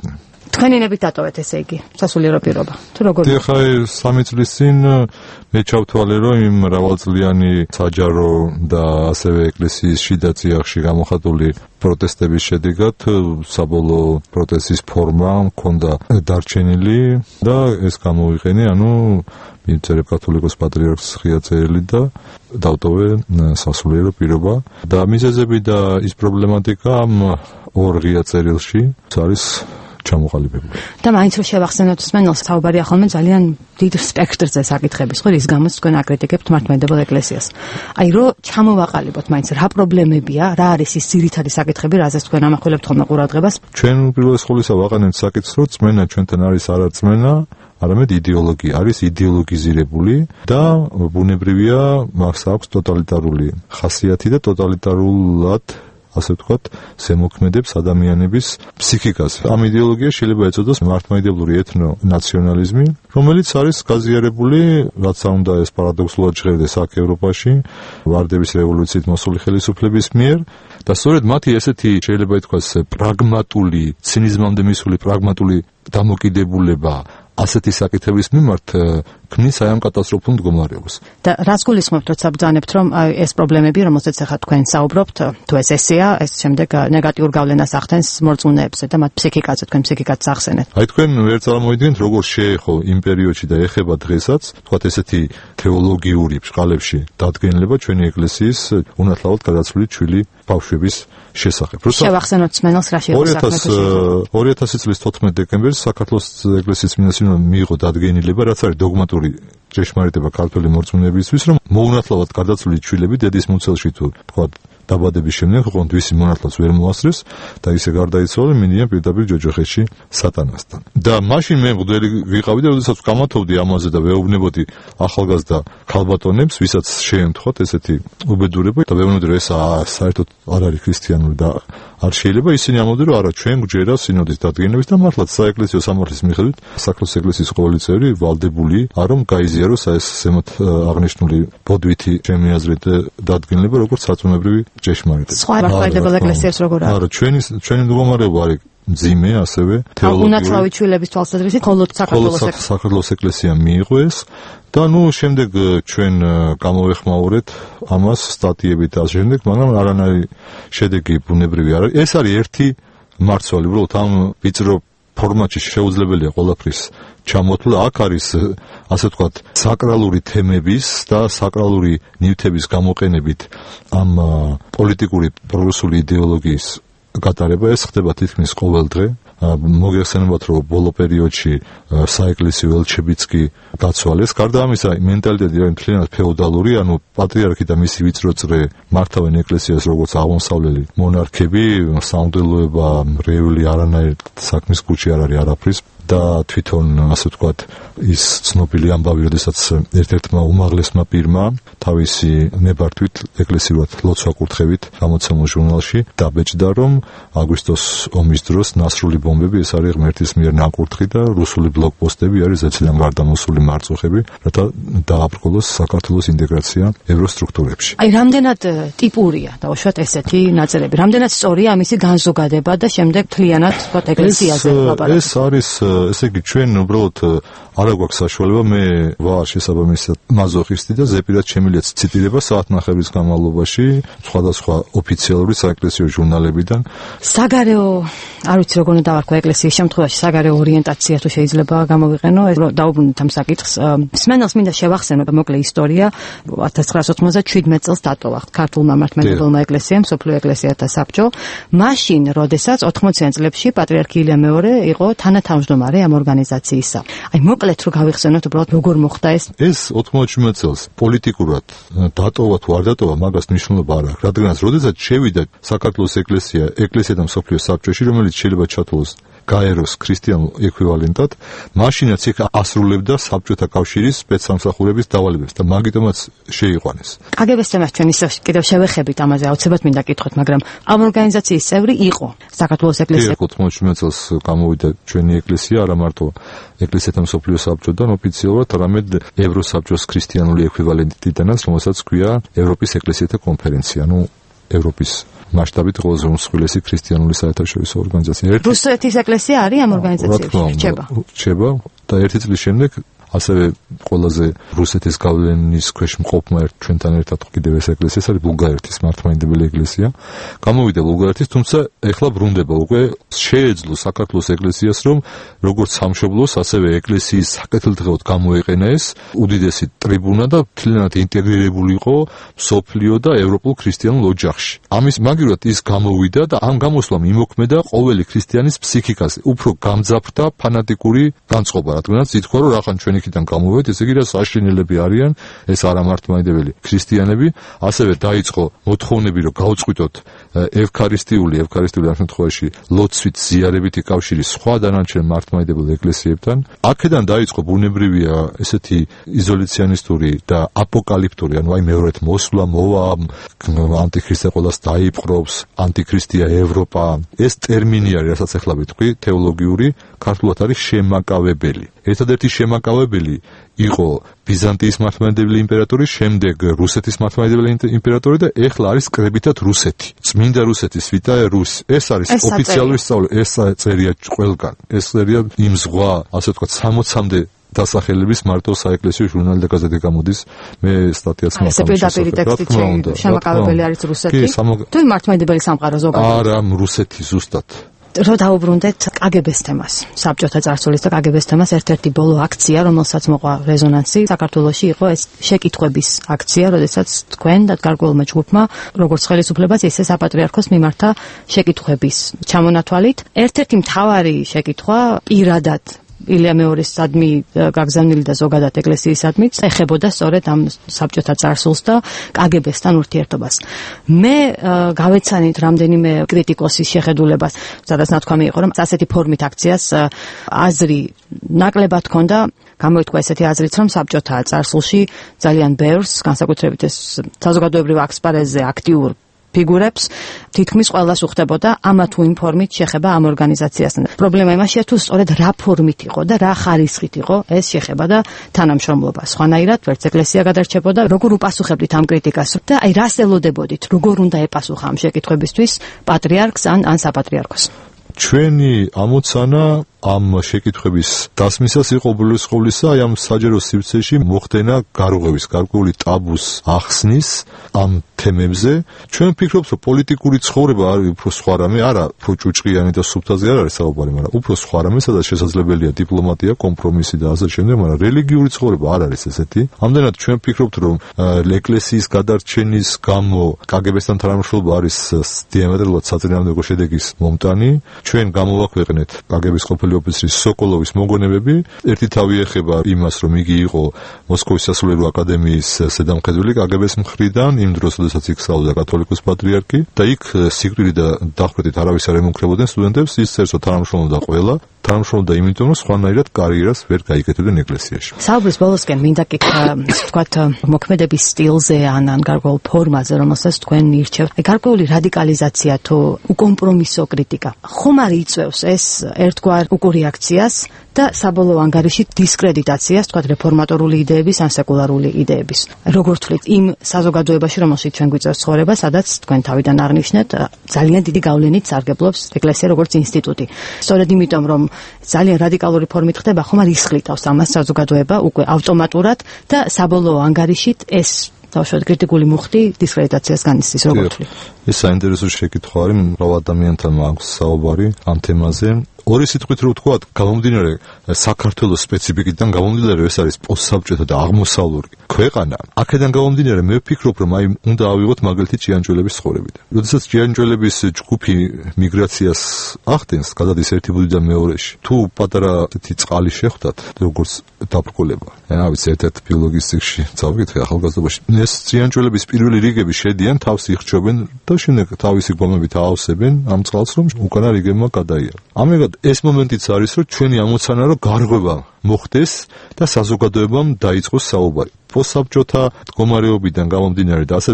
თქვენი ნებით დატოვეთ ესე იგი სასულიერო პირობა თუ როგორ ხა სამი წლის წინ მე ჩავთვალე რომ იმ მრავალწლიანი საჯარო და ასევე ეკლესიის შიდა წიაღში გამოხატული პროტესტების შედეგად საბოლოო პროტესტის ფორმა მქონდა დარჩენილი და ეს გამოვიყენე ანუ მიწერე კათოლიკოს პატრიარქს ღია წერილი და დავტოვე სასულიერო პირობა და მიზეზები და ის პრობლემატიკა ამ ორ ღია წერილში არის ჩამოყალიბებული. და მაინც რომ შევახსენოთ მსმენელს საუბარი ახალმე ძალიან დიდ სპექტრზე საკითხების ხო რის გამოც თქვენ აკრიტიკებთ მართლმადიდებელ ეკლესიას. აი რომ ჩამოვაყალიბოთ მაინც რა პრობლემებია, რა არის ის ძირითადი საკითხები, რაზეც თქვენ ამახვილებთ ხოლმე ყურადღებას. ჩვენ უპირველეს ყოვლისა ვაყენებთ საკითხს, რომ წმენა ჩვენთან არის არა წმენა, არამედ იდეოლოგია, არის იდეოლოგიზირებული და ბუნებრივია მას აქვს ტოტალიტარული ხასიათი და ტოტალიტარულად ასე ვთქვათ, ზემოქმედებს ადამიანების ფსიქიკას. ამ იდეოლოგიას შეიძლება ეწოდოს მართლმადიდებლური ეთნო-ნაციონალიზმი, რომელიც არის გაზიარებული, რაც უნდა ეს პარადოქსულად ჟღერდეს აქ ევროპაში, ვარდების რევოლუციით მოსული ხელისუფლების მიერ და სწორედ მათი ესეთი შეიძლება ითქვას პრაგმატული, ცინიზმამდე მისული პრაგმატული დამოკიდებულება ასეთი საკითხების მიმართ ქმნის აი ამ კატასტროფულ მდგომარეობას. და რას გულისხმობთ, როცა ბრძანებთ, რომ ეს პრობლემები, რომელზეც ახლა თქვენ საუბრობთ, თუ ეს ესეა, ეს შემდეგ ნეგატიურ გავლენას ახდენს მორწმუნეებზე და მათ ფსიქიკაზე, თქვენ ფსიქიკაც ახსენეთ. აი თქვენ ვერ წარმოიდგენთ, როგორ შეეხო იმ პერიოდში და ეხება დღესაც, თქვათ ესეთი თეოლოგიური ბრწყალებში დადგენილება ჩვენი ეკლესიის უნათლავად გადაცვლილი ჩვილი ბავშვების შესახებ. შევახსენოთ მსმენელს რა შეეხო ორი ათასი წლის თოთხმეტ დეკემბერს საქართველოს ეკლესიის წმინდა სინოდმა მიიღო დადგენილება, რაც არის დოგმატური ჭეშმარიტება ქართველი მორწმუნეებისთვის, რომ მოუნათლავად გადაცვლილი ჩვილები დედის მუცელში თუ თქვა დაბადების შემდეგ ოღონდ ვისი მონათლავს ვერ მოასწრეს და ისე გარდაიცვალა მინდიან პირდაპირ ჯოჯოხეთში სატანასთან. და მაშინ მე მღვდელი ვიყავი და როდესაც გამათოვდი ამაზე და ვეუბნებოდი ახალგაზრდა ქალბატონებს, ვისაც შეემთხვათ ესეთი უბედურება და ვეუბნებოდი რომ ეს საერთოდ არ არის ქრისტიანული და არ შეიძლება, ისინი ამბობდნენ რომ არა, ჩვენ გვჯერა სინოდის დადგენილების და მართლაც საეკლესიო სამართლის მიხედვით საქართველოს ეკლესიის ყოველი წევრი ვალდებული არ რომ გაიზიაროს ეს ზემოთ აღნიშნული ბოდვითი ჩემი აზრით დადგენილება როგორც საწუნებრივი ჭეშმარიტება. სხვა მართლმადიდებელ ეკლესიას როგორ არის? არა, ჩვენი ჩვენი მდგომარეობა არის მძიმე, ასევე თეოლოგიური. უნათლავი ჩვილების თვალსაზრისით მხოლოდ საქართველოს საქართველოს ეკლესიამ მიიღო ეს და ნუ შემდეგ ჩვენ გამოვეხმაურეთ ამას სტატიებით და შემდეგ, მაგრამ არანაირი შედეგი ბუნებრივი არ არის. ეს არის ერთი მარცვალი, უბრალოდ ამ ვიწრო ფორმატში შეუძლებელია ყველაფრის ჩამოთვლა. აქ არის ასე ვთქვათ საკრალური თემების და საკრალური ნივთების გამოყენებით ამ პოლიტიკური პროგრესული იდეოლოგიის გატარება. ეს ხდება თითქმის ყოველ დღე. მოგეხსენებათ რომ ბოლო პერიოდში საეკლესიო ელჩებიც კი გაცვალეს. გარდა ამისა მენტალიტეტი არის მთლიანად ფეოდალური, ანუ პატრიარქი და მისი ვიწროწრე მართავენ ეკლესიას როგორც აღმოსავლელი მონარქები, სამღვდელოება, მრევლი არანაირ საქმის კუჩი არ არის არაფრის და თვითონ ასე ვთქვათ ის ცნობილი ამბავი, როდესაც ერთ-ერთმა უმაღლესმა პირმა თავისი ნებართვით ეკლესიურად ლოცვა-კურთხევით გამოცემულ ჟურნალში დაბეჭდა, რომ აგვისტოს ომის დროს ნასრული ბომბები ეს არის ღმერთის მიერ ნაკურთხი და რუსული ბლოკპოსტები არის ზეციდან გარდამოსული მარწუხები, რათა დააბრკოლოს საქართველოს ინტეგრაცია ევროსტრუქტურებში. აი, რამდენად ტიპურია დაუშვათ ესეთი ნაწილები, რამდენად სწორია ამისი განზოგადება და შემდეგ თლიანად ვთქვათ ეკლესიაზე ლაპარაკი. ეს არის ესე იგი ჩვენ უბრალოდ არ აქვს საშუალება, მე ვარ შესაბამისად მაზოხისტი და ზეპირად შემიძლია ციტირება საათნახევრის განმავლობაში სხვადასხვა ოფიციალური საეკლესიო ჟურნალებიდან. საგარეო, არ ვიცი როგორ უნდა დავარქვა ეკლესიის შემთხვევაში, საგარეო ორიენტაცია თუ შეიძლება გამოვიყენო, დაუბრუნდით ამ საკითხს. მსმენელს მინდა შევახსენო მოკლე ისტორია. ათას ცხრაასი ოცდამეცი წელს დატოვა ქართულმა მართლმადიდებლმა ეკლესიამ სოფლიო ეკლესიათა საბჭო. მაშინ, როდესაც ოთხმოციან წლებში პატრიარქი ილია მეორე იყო თანათავმჯდომარე ამ ორგანიზაციისა. აი მოკლედ რო გავიხსენოთ უბრალოდ როგორ მოხდა ეს? ეს ოთხმოცდამეცი წელს პოლიტიკურად დატოვა თუ არ დატოვა, მაგას მნიშვნელობა არ აქვს. რადგანაც როდესაც შევიდა საქართველოს ეკლესია, ეკლესია და მსოფლიო საბჭოში, რომელიც შეიძლება ჩათვალოს გაეროს ქრისტიანულ ექვივალენტად, მაშინაც იქ ასრულებდა საბჭოთა კავშირის სპეცსამსახურების დავალებებს და მაგიტომაც შეიყვანეს. კაგებეს თემას ჩვენ ისევ კიდევ შევეხებით ამაზე, აუცილებლად მინდა კითხოთ, მაგრამ ამ ორგანიზაციის წევრი იყო საქართველოს ეკლესია. ოთხმოცდამეცი წელს გამოვიდა ჩვენი ეკლესია, არა მარტო ეკლესიათა მსოფლიო საბჭოდან ოფიციალურად, არამედ ევროსაბჭოს ქრისტიანული ექვივალენტიდანაც, რომელსაც ქვია ევროპის ეკლესიათა კონფერენცია, ანუ ევროპის მასშტაბით ყველაზე უმსხვილესი ქრისტიანული საერთაშორისო ორგანიზაცია. რუსეთის ეკლესია არის ამ ორგანიზაციაში? რჩება. რჩება და ერთი წლის შემდეგ ასევე ყველაზე რუსეთის გავლენის ქვეშ მყოფმა ჩვენთან ერთად კიდევ ეს ეკლესია არის ბულგარეთის მართლმადიდებელი ეკლესია. გამოვიდა ბულგარეთის, თუმცა ეხლა ბრუნდება უკვე შეეძლო საქართველოს ეკლესიას, რომ როგორც სამშობლოს, ასევე ეკლესიის საკეთილდღეოდ გამოეყენა ეს უდიდესი ტრიბუნა და მთლიანად ინტეგრირებულიყო მსოფლიო და ევროპულ ქრისტიანულ ოჯახში. ამის მაგივრად ის გამოვიდა და ამ გამოსვლამ იმოქმედა ყოველი ქრისტიანის ფსიქიკაზე, უფრო გამძაფრდა ფანატიკური განწყობა, რადგანაც ითქვა, რომ რახან ჩვენი იქიდან გამოვედით, ესე იგი რა საშინელები არიან ეს არამართლმადიდებელი ქრისტიანები, ასევე დაიწყო მოთხოვნები, რომ გაუწყვიტოთ ევქარისტიული, ევქარისტიული ამ შემთხვევაში ლოცვით ზიარებითი კავშირი სხვა დანარჩენ მართლმადიდებელ ეკლესიებთან. აქედან დაიწყო ბუნებრივია ესეთი იზოლაციონისტური და აპოკალიფტური, ანუ აი მეორედ მოსვლა მოვა, ანტიქრისტე ყოველას დაიპყრობს, ანტიქრისტია ევროპა. ეს ტერმინი არის, რასაც ახლა ვიტყვი, თეოლოგიური, ქართულად არის შემაკავებელი. ერთადერთი შემაკავებელი იყო ბიზანტიის მართლმადიდებელი იმპერატორი, შემდეგ რუსეთის მართლმადიდებელი იმპერატორი და ეხლა არის კრებითად რუსეთი. წმინდა რუსეთი, სვიტაე რუსი. ეს არის ოფიციალური სწავლება, ეს წერია ყველგან. ეს წერია იმ ზღვა, ასე ვთქვათ, სამოცამდე დასახელების მარტო საეკლესიო ჟურნალი და გაზეთი გამოდის. მე სტატიაც მაქვს. ეს პირდაპირ ტექსტით შემაკავებელი არის რუსეთი. თუ მართლმადიდებელი სამყარო ზოგადად. არა, რუსეთი ზუსტად. რო დავუბრუნდეთ კაგებეს თემას, საბჭოთა წარსულის და კაგებეს თემას, ერთ-ერთი ბოლო აქცია, რომელსაც მოყვა რეზონანსი საქართველოში, იყო ეს შეკითხვების აქცია, როდესაც თქვენ და გარკვეულმა ჯგუფმა, როგორც ხელისუფლებას, ისე საპატრიარქოს მიმართა შეკითხვების ჩამონათვალით. ერთ-ერთი მთავარი შეკითხვა პირადად ილია მეორესადმი გაგზავნილი და ზოგადად ეკლესიისადმი ეხებოდა სწორედ ამ საბჭოთა წარსულს და კაგებესთან ურთიერთობას. მე გავეცანით რამდენიმე კრიტიკოსის შეხედულებას, სადაც ნათქვამი იყო, რომ ასეთი ფორმით აქციას აზრი ნაკლებად ჰქონდა, გამოითქვა ესეთი აზრიც, რომ საბჭოთა წარსულში ძალიან ბევრს, განსაკუთრებით ეს საზოგადოებრივ ასპარეზზე აქტიურ ფიგურებს თითქმის ყველას უხდებოდა ამა თუ იმ ფორმით შეხება ამ ორგანიზაციასთან. პრობლემა იმაშია, თუ სწორედ რა ფორმით იყო და რა ხარისხით იყო ეს შეხება და თანამშრომლობა. სხვანაირად ვერც ეკლესია გადარჩებოდა. როგორ უპასუხებდით ამ კრიტიკას და აი რას ელოდებოდით, როგორ უნდა ეპასუხა ამ შეკითხვებისთვის პატრიარქს ან ან საპატრიარქოს? ჩვენი ამოცანა ამ შეკითხვების დასმისას იყო უბრალოდ ყოვლისა აი ამ საჯარო სივრცეში მოხდენა გარღვევის, გარკვეული ტაბუს ახსნის ამ თემებზე. ჩვენ ვფიქრობთ, რომ პოლიტიკური ცხოვრება არის უფრო სხვა რამე, არა უფრო ჭუჭყიანი და სუფთაზე არ არის საუბარი, მაგრამ უფრო სხვა რამე, სადაც შესაძლებელია დიპლომატია, კომპრომისი და ასე შემდეგ, მაგრამ რელიგიური ცხოვრება არ არის ესეთი. ამდენად ჩვენ ვფიქრობთ, რომ ეკლესიის გადარჩენის გამო კაგებესთან თანამშრომლობა არის დიამეტრალურად საწინააღმდეგო შედეგის მომტანი. ჩვენ გამოვაქვეყნეთ კაგების ყოფილი ოფიცრის სოკოლოვის მოგონებები. ერთი თავი ეხება იმას, რომ იგი იყო მოსკოვის სასულიერო აკადემიის ზედამხედველი კაგების მხრიდან, იმ დროს, როდესაც იქ სწავლობდა კათოლიკოს პატრიარქი და იქ სიკვდილი და დახვრეტით არავის არ ემუქრებოდნენ სტუდენტებს, ის წერს, რომ თანამშრომლობდა ყველა, თანამშრომლობდა იმიტომ, რომ სხვანაირად კარიერას ვერ გაიკეთებდნენ ეკლესიაში. საუბრის ბოლოსკენ მინდა კითხვა, თქვათ, მოქმედების სტილზე ან ან გარკვეულ ფორმაზე, რომელსაც თქვენ ირჩევთ. გარკვეული რადიკალიზაცია თუ უკომპრომისო კრიტიკა. ხომ არ იწევს ეს ერთგვარ უკურიაქციას და საბოლოო ანგარიში დისკრედიტაციას, თქვათ, რეფორმატორული იდეების ან სეკულარული იდეების. როგორ თვლით იმ საზოგადოებაში, რომელშიც ჩვენ გვიწევს ცხოვრება, სადაც თქვენ თავიდან აღნიშნეთ, ძალიან დიდი გავლენით სარგებლობს ეკლესია როგორც ინსტიტუტი. სწორედ იმიტომ, რომ ძალიან რადიკალური ფორმით ხდება, ხომ არ ისხლიტავს ამას საზოგადოება უკვე ავტომატურად და საბოლოო ანგარიშით ეს თავშოთ კრიტიკული მუხტი დისკრედიტაციას განიცდის, როგორ თვლით? ეს საინტერესო შეკითხვა არის, მრავალ ადამიანთან მაქვს საუბარი ამ თემაზე. ორი სიტყვით რო ვთქვათ, გამომდინარე საქართველოს სპეციფიკიდან გამომდინარე, ეს არის პოსტსაბჭოთა და აღმოსავლური ქვეყანა. აქედან გამომდინარე, მე ვფიქრობ, რომ აი უნდა ავიღოთ მაგალითი ჭიანჭველების ცხოვრებიდან. როდესაც ჭიანჭველების ჯგუფი მიგრაციას ახდენს, გადადის ერთი ბუდიდან მეორეში. თუ პატარა თითი წყალი შეხვდათ, როგორც დაბრკოლება. რა ვიცი, ერთ-ერთ ბიოლოგიის ციკლში წავიკითხე ახალგაზრდობაში. ეს ჭიანჭველების პირველი რიგები შედიან, თავს იხჩობენ და შემდეგ თავისი გვამებით აავსებენ ამ წყალს, რომ უკანა რიგებმა გადაიარონ. ამგვარად ეს მომენტიც არის, რომ ჩვენი ამოცანა რომ გარღვევა მოხდეს და საზოგადოებამ დაიწყოს საუბარი. პოსტსაბჭოთა მდგომარეობიდან გამომდინარე და ასევე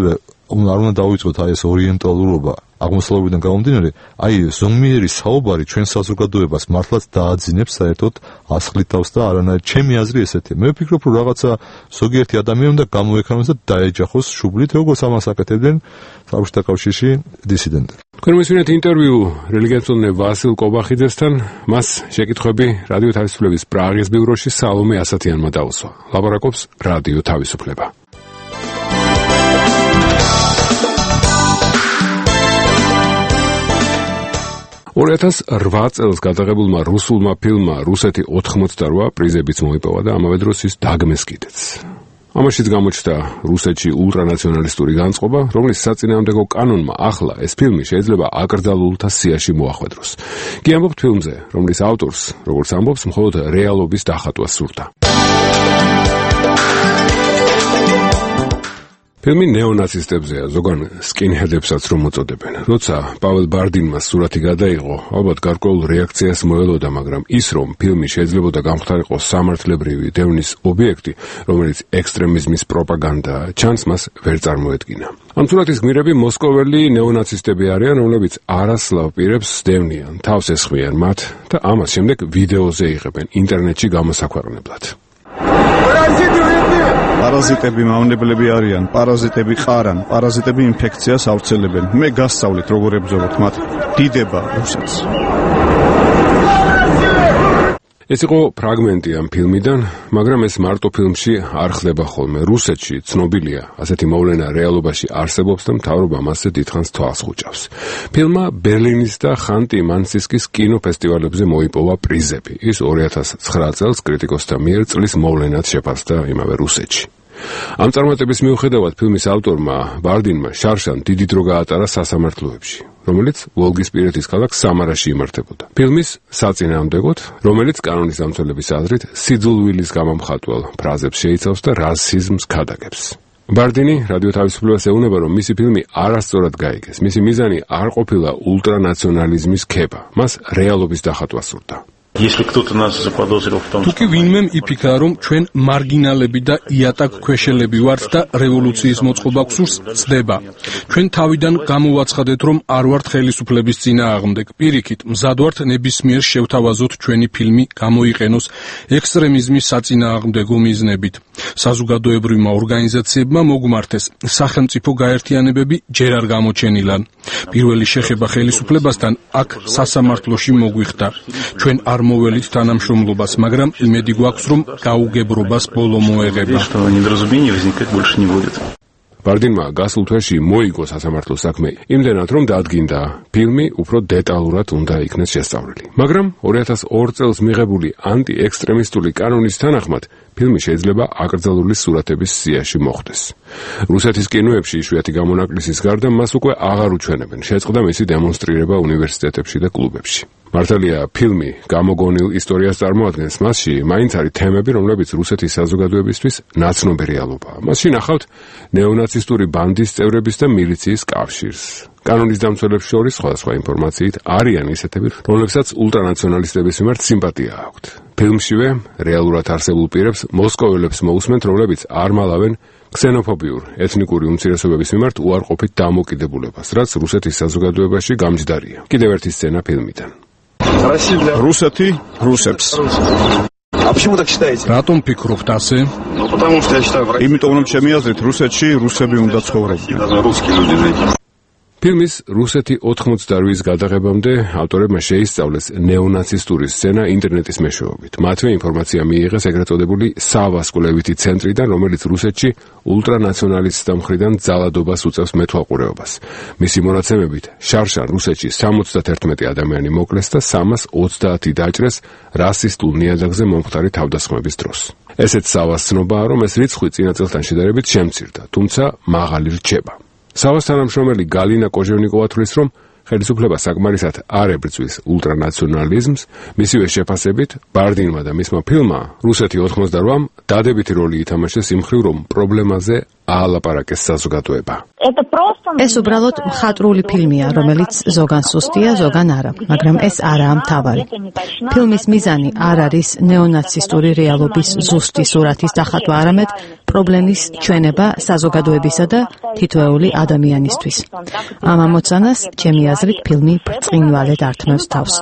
არ უნდა დავიწყოთ აი ეს ორიენტალურობა აღმოსავლეთიდან გამომდინარე, აი ზომიერი საუბარი ჩვენ საზოგადოებას მართლაც დააძინებს საერთოდ ასხლით თავს და არანაირ ჩემი აზრი ესეთია. მე ვფიქრობ, რომ რაღაცა ზოგიერთი ადამიანი უნდა გამოექანოს და დაეჯახოს შუბლით, როგორც ამას აკეთებდნენ საბჭოთა კავშირში დისიდენტები. თქვენ მისვენეთ ინტერვიუ რელიგიათმცოდნე ვასილ კობახიძესთან, მას შეკითხვები რადიო თავისუფლების პრაღის ბიუროში სალომე ასათიანმა დაუსვა. ლაპარაკობს რადიო თავისუფლება. ორი ათას რვა წელს გადაღებულმა რუსულმა ფილმმა რუსეთი ოთხმოცდარვა პრიზებიც მოიპოვა და ამავე დროს ის დაგმეს კიდეც. ამაშიც გამოჩნდა რუსეთში ულტრანაციონალისტური განწყობა, რომლის საწინააღმდეგო კანონმა ახლა ეს ფილმი შეიძლება აკრძალულთა სიაში მოახვედროს. კი ამბობთ ფილმზე, რომლის ავტორს, როგორც ამბობს, მხოლოდ რეალობის დახატვა სურდა. ფილმი ნეონაცისტებზეა, ზოგან სკინჰედებსაც რომ მოწოდებენ. როცა პაվել ბარდინმა სურათი გადაიღო, ალბათ გარკვეულ რეაქციას მოელოდა, მაგრამ ის რომ ფილმი შეიძლებოდა გამხდარიყო სამართლებრივი დევნის ობიექტი, რომელიც ექსტრემიზმის პროპაგანდაა, ჩანს მას ვერ წარმოედგინა. ამ სურათის გმირები მოსკოველი ნეონაცისტები არიან, რომლებიც არასლავ პირებს დევნიან, თავს ესხმიან მათ და ამას შემდეგ ვიდეოზე იღებენ ინტერნეტში გამოსაქვეყნებლად. პარაზიტები მავნებლები არიან, პარაზიტები ყარან, პარაზიტები ინფექციას ავრცელებენ. მე გასწავლით როგორ ებრძოლოთ მათ დიდება რუსეთს. ეს იყო ფრაგმენტი ამ ფილმიდან, მაგრამ ეს მარტო ფილმში არ ხდება ხოლმე. რუსეთში ცნობილია, ასეთი მოვლენა რეალობაში არსებობს და მთავრობა მასზე დიდხანს თვალს ხუჭავს. ფილმმა ბერლინის და ხანტი-მანსისკის კინოფესტივალებზე მოიპოვა პრიზები. ის ორი ათას ცხრა წელს კრიტიკოსთა მიერ წლის მოვლენად შეფასდა იმავე რუსეთში. ამ წარმატების მიუხედავად ფილმის ავტორმა ბარდინმა შარშან დიდი დრო გაატარა სასამართლოებში, რომელიც ვოლგისპირეთის ქალაქ სამარაში იმართებოდა. ფილმის საწინააღმდეგოდ, რომელიც კანონის დამცველების აზრით სიძულვილის გამომხატველ ფრაზებს შეიცავს და რასიზმს ქადაგებს. ბარდინი რადიო თავისუფლებას ეუბნება, რომ მისი ფილმი არასწორად გაიგეს. მისი მიზანი არ ყოფილა ულტრანაციონალიზმის ქება, მას რეალობის დახატვა სურდა. Если кто-то нас заподозрил в том, თუ კი ვინმემ იფიქრა, რომ ჩვენ მარგინალები და იატაკ ქვეშელები ვართ და რევოლუციის მოწყობა გსურს, ცდება. ჩვენ თავიდან გამოვაცხადეთ, რომ არ ვართ ხელისუფლების წინააღმდეგ. პირიქით, მზად ვართ ნებისმიერ შევთავაზოთ ჩვენი ფილმი გამოიყენოს ექსტრემიზმის საწინააღმდეგო მიზნებით. საზოგადოებრივმა ორგანიზაციებმა მოგმართეს. სახელმწიფო გაერთიანებები ჯერ არ გამოჩენილან. პირველი შეხება ხელისუფლებასთან აქ სასამართლოში მოგვიხდა. ჩვენ არ მოველით თანამშრომლობას, მაგრამ იმედი გვაქვს, რომ გაუგებრობას ბოლო მოეღება. ბარდინმა გასულ თვეში მოიგო სასამართლო საქმე იმდენად, რომ დაადგინდა ფილმი უფრო დეტალურად უნდა იქნეს შესწავლილი. მაგრამ ორი ათას ორ წელს მიღებული ანტიექსტრემისტული კანონის თანახმად ფილმი შეიძლება აკრძალული სურათების სიაში მოხვდეს. რუსეთის კინოებში იშვიათი გამონაკლისის გარდა მას უკვე აღარ უჩვენებენ. შეწყდა მისი დემონსტრირება უნივერსიტეტებში და კლუბებში. მართალია, ფილმი გამოგონილ ისტორიას წარმოადგენს, მასში მაინც არის თემები, რომლებიც რუსეთის საზოგადოებისთვის ნაცნობი რეალობაა. მასში ნახავთ ნეონაცისტური ბანდის წევრების და მილიციის კავშირს. კანონის დამცველებს შორის სხვადასხვა ინფორმაციით არიან ისეთები, რომლებსაც ულტრანაციონალისტების მიმართ სიმპათია აქვთ. ფილმშივე რეალურად არსებულ პირებს მოსკოველებს მოусმენთ, რომლებიც არ მალავენ ქსენოფობიურ ეთნიკური უმცირესობების მიმართ უარყოფით დამოკიდებულებას, რაც რუსეთის საზოგადოებაში გამჯდარია. კიდევ ერთი სცენა ფილმიდან. რუსეთი რუსებს. რატომ ფიქრობთ ასე? იმიტომ რომ ჩემი აზრით რუსეთში რუსები უნდა ცხოვრობდნენ. ფილმის რუსეთი ოთხმოცდარვის გადაღებამდე ავტორებმა შეისწავლეს ნეონაცისტური სცენა ინტერნეტის მეშვეობით. მათვე ინფორმაცია მიიღეს ეგრეთ წოდებული სავას კვლევითი ცენტრიდან, რომელიც რუსეთში ულტრანაციონალისტთა მხრიდან ძალადობას უწევს მეთვალყურეობას. მისი მონაცემებით, შარშან რუსეთში სამოცდაერთმეტი ადამიანი მოკლეს და სამას ოცდაათი დაჭრეს რასისტულ ნიადაგზე მომხდარი თავდასხმების დროს. ესეც სავას ცნობაა, რომ ეს რიცხვი წინა წელთან შედარებით შემცირდა, თუმცა მაღალი რჩება. სავას თანამშრომელი გალინა კოჟევნიკოვა თვლის, რომ ხელისუფლება საკმარისად არ ებრძვის ულტრანაციონალიზმს, მისივე შეფასებით, ბარდინმა და მისმა ფილმმა რუსეთი ოთხმოცდარვამ დადებითი როლი ითამაშეს იმ მხრივ, რომ პრობლემაზე აალაპარაკეს საზოგადოება. ეს უბრალოდ მხატვრული ფილმია, რომელიც ზოგან სუსტია, ზოგან არა, მაგრამ ეს არაა მთავარი. ფილმის მიზანი არ არის ნეონაცისტური რეალობის ზუსტი სურათის დახატვა, არამედ პრობლემის ჩვენება საზოგადოებისა და თითოეული ადამიანისთვის. ამ ამოცანას, ჩემი აზრით, ფილმი ბრწყინვალედ ართმევს თავს.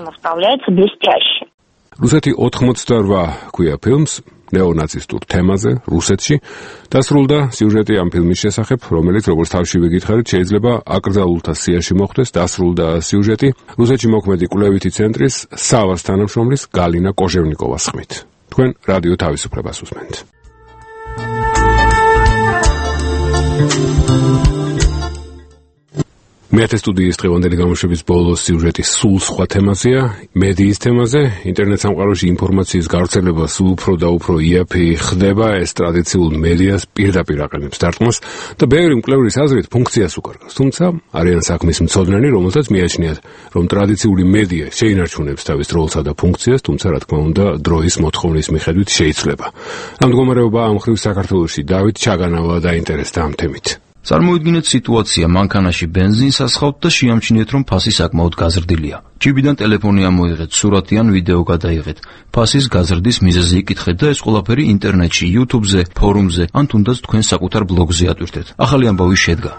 რუსეთი ოთხმოცდაორვა ქვია ფილმს ნეონაცისტურ თემაზე რუსეთში. დასრულდა სიუჟეტი ამ ფილმის შესახებ, რომელიც როგორც თავშივე გითხარით, შეიძლება აკრძალულთა სიაში მოხვდეს. დასრულდა სიუჟეტი რუსეთში მოქმედი კვლევითი ცენტრის სავას თანამშრომლის გალინა კოჟევნიკოვას ხმით. თქვენ რადიო თავისუფლებას უსმენთ. მეათე სტუდიის დღევანდელი გამოშვების ბოლო სიუჟეტი სულ სხვა თემაზეა, მედიის თემაზე. ინტერნეტ სამყაროში ინფორმაციის გავრცელება სულ უფრო და უფრო იაფი ხდება, ეს ტრადიციულ მედიას პირდაპირ აყენებს დარტყმას და ბევრი მკვლევრის აზრით ფუნქციას უკარგავს. თუმცა არიან საქმის მცოდნენი, რომელთაც მიაჩნიათ, რომ ტრადიციული მედია შეინარჩუნებს თავის როლსა და ფუნქციას, თუმცა რა თქმა უნდა, დროის მოთხოვნის მიხედვით შეიცვლება. ამ მდგომარეობა ამ ხრივ საქართველოში დავით ჩაგანავა დაინტერესდა ამ თემით. წარმოიდგინეთ სიტუაცია, მანქანაში ბენზინს ასხავთ და შეამჩნიეთ, რომ ფასი საკმაოდ გაზრდილია. ჯიბიდან ტელეფონი ამოიღეთ, სურათი ან ვიდეო გადაიღეთ. ფასის გაზრდის მიზეზი იკითხეთ და ეს ყველაფერი ინტერნეტში, YouTube-ზე, ფორუმზე, ან თუნდაც თქვენ საკუთარ ბლოგზე ატვირთეთ. ახალი ამბავი შედგა.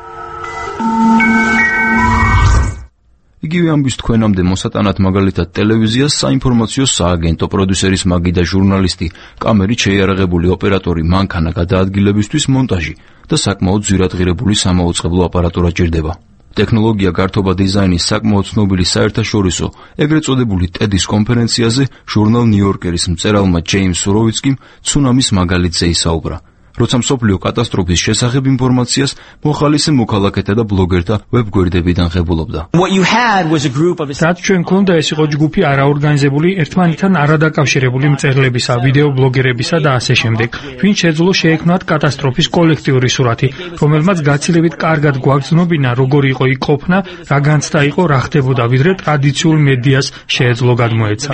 იგივე ამბის თქვენამდე მოსატანად მაგალითად ტელევიზიას საინფორმაციო სააგენტო პროდიუსერის მაგი და ჟურნალისტი, კამერით შეიარაღებული ოპერატორი, მანქანა გადაადგილებისთვის მონტაჟი და საკმაოდ ძვირადღირებული სამაუწყებლო აპარატურა ჭირდება. ტექნოლოგია, გართობა, დიზაინი საკმაოდ ცნობილი საერთაშორისო, ეგრეთ წოდებული ტედის კონფერენციაზე ჟურნალ ნიუ-იორკერის მწერალმა ჯეიმს ჰოროვიცკიმ ცუნამის მაგალითზე ისაუბრა. როცა მსოფლიო კატასტროფის შესახებ ინფორმაციას მოხალისე მოქალაქეთა და ბლოგერთა ვებგვერდებიდან ღებულობდა. რაც ჩვენ გვქონდა, ეს იყო ჯგუფი არაორგანიზებული, ერთმანეთთან არადაკავშირებული მწერლებისა, ვიდეო ბლოგერებისა და ასე შემდეგ, ვინც შეძლო შეექმნათ კატასტროფის კოლექტიური სურათი, რომელმაც გაცილებით კარგად გვაგრძნობინა, როგორი იყო იქ ყოფნა, რა განცდა იყო, რა ხდებოდა, ვიდრე ტრადიციულ მედიას შეეძლო გადმოეცა.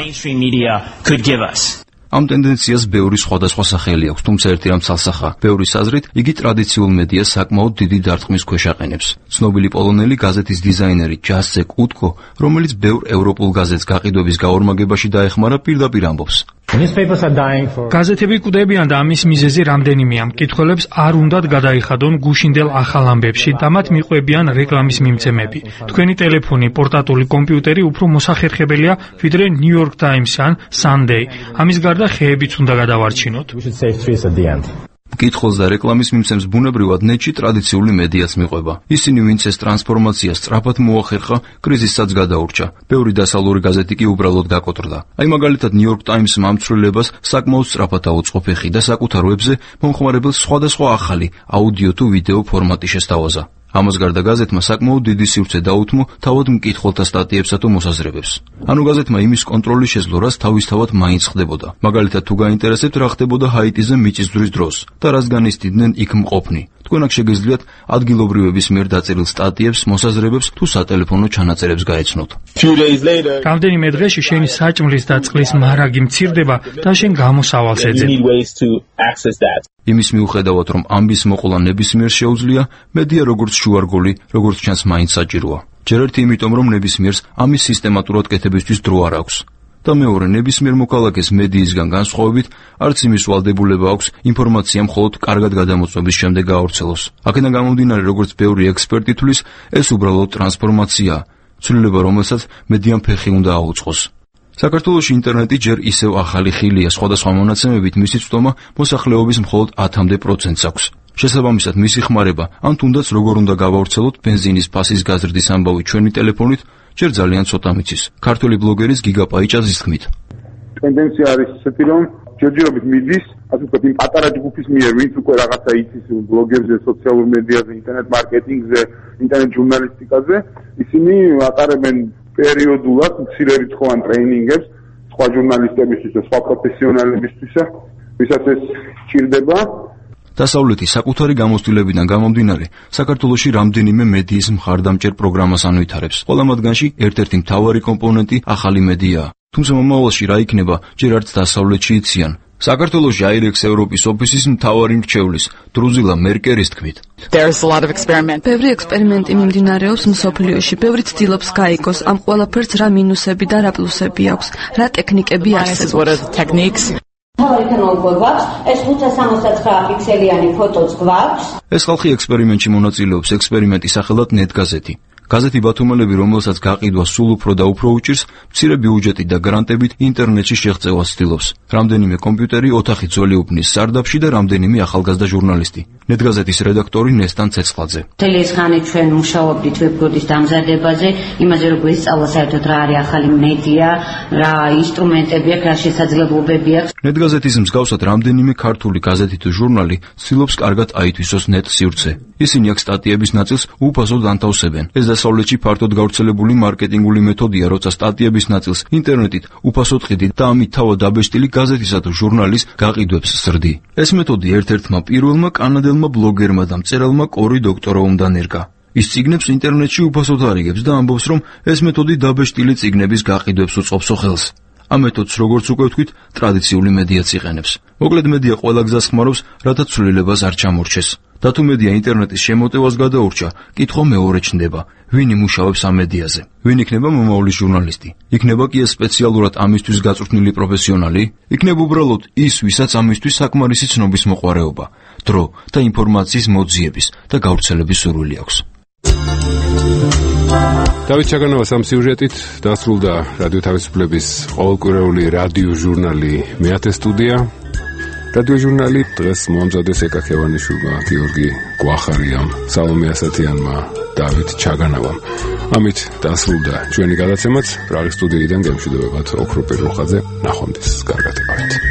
ამ ტენდენციას ბევრი სხვადასხვა სახელი აქვს, თუმცა ერთი რამ ცალსახაა. ბევრის აზრით, იგი ტრადიციულ მედიას საკმაოდ დიდი დარტყმის ქვეშ აყენებს. ცნობილი პოლონელი გაზეთის დიზაინერი ჯასეკ უტკო, რომელიც ბევრ ევროპულ გაზეთს გაყიდვების გაორმაგებაში დაეხმარა, პირდაპირ ამბობს. გაზეთები კვდებიან და ამის მიზეზი რამდენიმეა. მკითხველებს არ უნდათ გადაიხადონ გუშინდელ ახალ ამბებში და მათ მიყვებიან რეკლამის მიმცემები. თქვენი ტელეფონი, პორტატული კომპიუტერი უფრო მოსახერხებელია, ვიდრე New York Times ან Sunday. ამის გარდა ხეებიც უნდა გადავარჩინოთ. მკითხველს და რეკლამის მიმცემს ბუნებრივად ნეტში ტრადიციული მედიაც მიყვება. ისინი, ვინც ეს ტრანსფორმაცია სწრაფად მოახერხა, კრიზისაც გადაურჩა. ბევრი დასავლური გაზეთი კი უბრალოდ გაკოტრდა. აი მაგალითად New York Times-მა ამ ცვლილებას საკმაოდ სწრაფად აუწყო ფეხი და საკუთარ ვებზე მომხმარებელს სხვადასხვა ახალი აუდიო თუ ვიდეო ფორმატი შესთავაზა. ამას გარდა გაზეთმა საკმაოდ დიდი სივრცე დაუთმო თავად მკითხველთა სტატიებსა თუ მოსაზრებებს. ანუ გაზეთმა იმის კონტროლი შეძლო, რაც თავისთავად მაინც ხდებოდა. მაგალითად, თუ გაინტერესებთ, რა ხდებოდა ჰაიტიზე მიწისძვრის დროს და რას განისტიდნენ იქ მყოფნი. თქვენ აქ შეგიძლიათ ადგილობრივების მიერ დაწერილ სტატიებს, მოსაზრებებს თუ სატელეფონო ჩანაწერებს გაეცნოთ. რამდენიმე დღეში შენი საჭმლის და წყლის მარაგი მცირდება და შენ გამოსავალს ეძებ. იმის მიუხედავად, რომ ამბის მოყოლა ნებისმიერ შეუძლია, მედია როგორც შუარგოლი, როგორც ჩანს მაინც საჭიროა. ჯერ ერთი იმიტომ, რომ ნებისმიერს ამის სისტემატურად კეთებისთვის დრო არ აქვს. და მეორე, ნებისმიერ მოქალაქეს მედიისგან განსხვავებით, არც იმის ვალდებულება აქვს ინფორმაცია მხოლოდ კარგად გადამოწმების შემდეგ გაავრცელოს. აქედან გამომდინარე, როგორც ბევრი ექსპერტი თვლის, ეს უბრალოდ ტრანსფორმაციაა, ცვლილება, რომელსაც მედიამ ფეხი უნდა აუწყოს. საქართველოში ინტერნეტი ჯერ ისევ ახალი ხილია, სხვადასხვა მონაცემებით მისი წვდომა მოსახლეობის მხოლოდ ათამდე პროცენტს აქვს. შესაბამისად, მისი ხმარება, ან თუნდაც როგორ უნდა გავავრცელოთ ბენზინის ფასის გაზრდის ამბავი ჩვენი ტელეფონით, ჯერ ძალიან ცოტა მიცის. ქართველი ბლოგერის გიგა პაიჭაძის თქმით. ტენდენცია არის ისეთი, რომ ჯერჯერობით მიდის, ასე ვთქვათ, იმ პატარა ჯგუფის მიერ, ვინც უკვე რაღაცა იცის ბლოგერზე, სოციალურ მედიაზე, ინტერნეტ მარკეტინგზე, ინტერნეტ ჟურნალისტიკაზე, ისინი ატარებენ პერიოდულად მცირერიცხოვან ტრეინინგებს სხვა ჟურნალისტებისთვის და სხვა პროფესიონალებისთვის, ვისაც ეს სჭირდება. დასავლეთი საკუთარი გამოცდილებიდან გამომდინარე, საქართველოში რამდენიმე მედიის მხარდამჭერ პროგრამას ანვითარებს. ყველა მათგანში ერთ-ერთი მთავარი კომპონენტი ახალი მედიაა. თუმცა მომავალში რა იქნება, ჯერ არც დასავლეთში იციან. საქართველოში აირექს ევროპის ოფისის მთავარი მრჩევლის დრუზილა მერკერის თქმით. ბევრი ექსპერიმენტი მიმდინარეობს მსოფლიოში, ბევრი ცდილობს გაიგოს ამ ყველაფერს რა მინუსები და რა პლუსები აქვს, რა ტექნიკები არსებობს. თავი თანხმობა გვაქვს, ეს ხუთსა სამოცდათხმეტ პიქსელიანი ფოტოც გვაქვს. ეს ხალხი ექსპერიმენტში მონაწილეობს ექსპერიმენტის სახელად ნეტგაზეთი. გაზეთი ბათუმელები, რომელსაც გაყიდვა სულ უფრო და უფრო უჭირს, მცირე ბიუჯეტით და გრანტებით ინტერნეტში შეღწევას ცდილობს. რამდენიმე კომპიუტერი ოთახი ძველი უბნის სარდაფში და რამდენიმე ახალგაზრდა ჟურნალისტი. ნეტგაზეთის რედაქტორი ნესტან ცეცხლაძე. მთელი ეს ხანი ჩვენ მუშაობდით ვებგვერდის დამზადებაზე, იმაზე რომ გვესწავლა საერთოდ რა არის ახალი მედია, რა ინსტრუმენტები აქვს, რა შესაძლებლობები აქვს. ნეტგაზეთის მსგავსად რამდენიმე ქართული გაზეთი თუ ჟურნალი ცდილობს კარგად აითვისოს ნეტ სივრცე. ისინი აქ სტატიების ნაწილს უფასოდ ანთავსებენ. ეს დასავლეთში ფართოდ გავრცელებული მარკეტინგული მეთოდია, როცა სტატიების ნაწილს ინტერნეტით უფასოდ ყიდით და ამით თავად დაბეჭდილი გაზეთისა თუ ჟურნალის გაყიდვებს სრდი. ეს მეთოდი ერთ-ერთმა პირველმა კანადელმა ბლოგერმა და მწერალმა კორი დოქტოროვმა ნერგა. ის წიგნებს ინტერნეტში უფასოდ არიგებს და ამბობს, რომ ეს მეთოდი დაბეჭდილი წიგნების გაყიდვებს უწყობს ხელს. ამ მეთოდს, როგორც უკვე ვთქვით, ტრადიციული მედიაც იყენებს. მოკლედ მედია ყველა გზას ხმარობს, რათა ცვლილებას არ ჩამორჩეს. და თუ მედია ინტერნეტის შემოტევას გადაურჩა, კითხვა მეორე ჩნდება: ვინ იმუშავებს ამ მედიაზე? ვინ იქნება მომავლის ჟურნალისტი? იქნება კი ეს სპეციალურად ამისთვის გაწვრთნილი პროფესიონალი? იქნება უბრალოდ ის, ვისაც ამისთვის საკმარისი ცნობის მოყვარეობა, დრო და ინფორმაციის მოძიების და გავრცელების სურვილი აქვს. დავით ჩაგანოვას ამ სიუჟეტით დასრულდა რადიო თავისუფლების ყოველკვირეული რადიო ჟურნალი მეათე სტუდია. რადიო ჟურნალი დღეს მოამზადეს ეკა ქევანიშვილმა, გიორგი გვახარიამ, სალომე ასათიანმა, დავით ჩაგანავამ. ამით დასრულდა ჩვენი გადაცემაც. პრაღის სტუდიიდან გემშვიდობებათ ოქრო პერუხაძე. ნახვამდის. კარგად იყავით.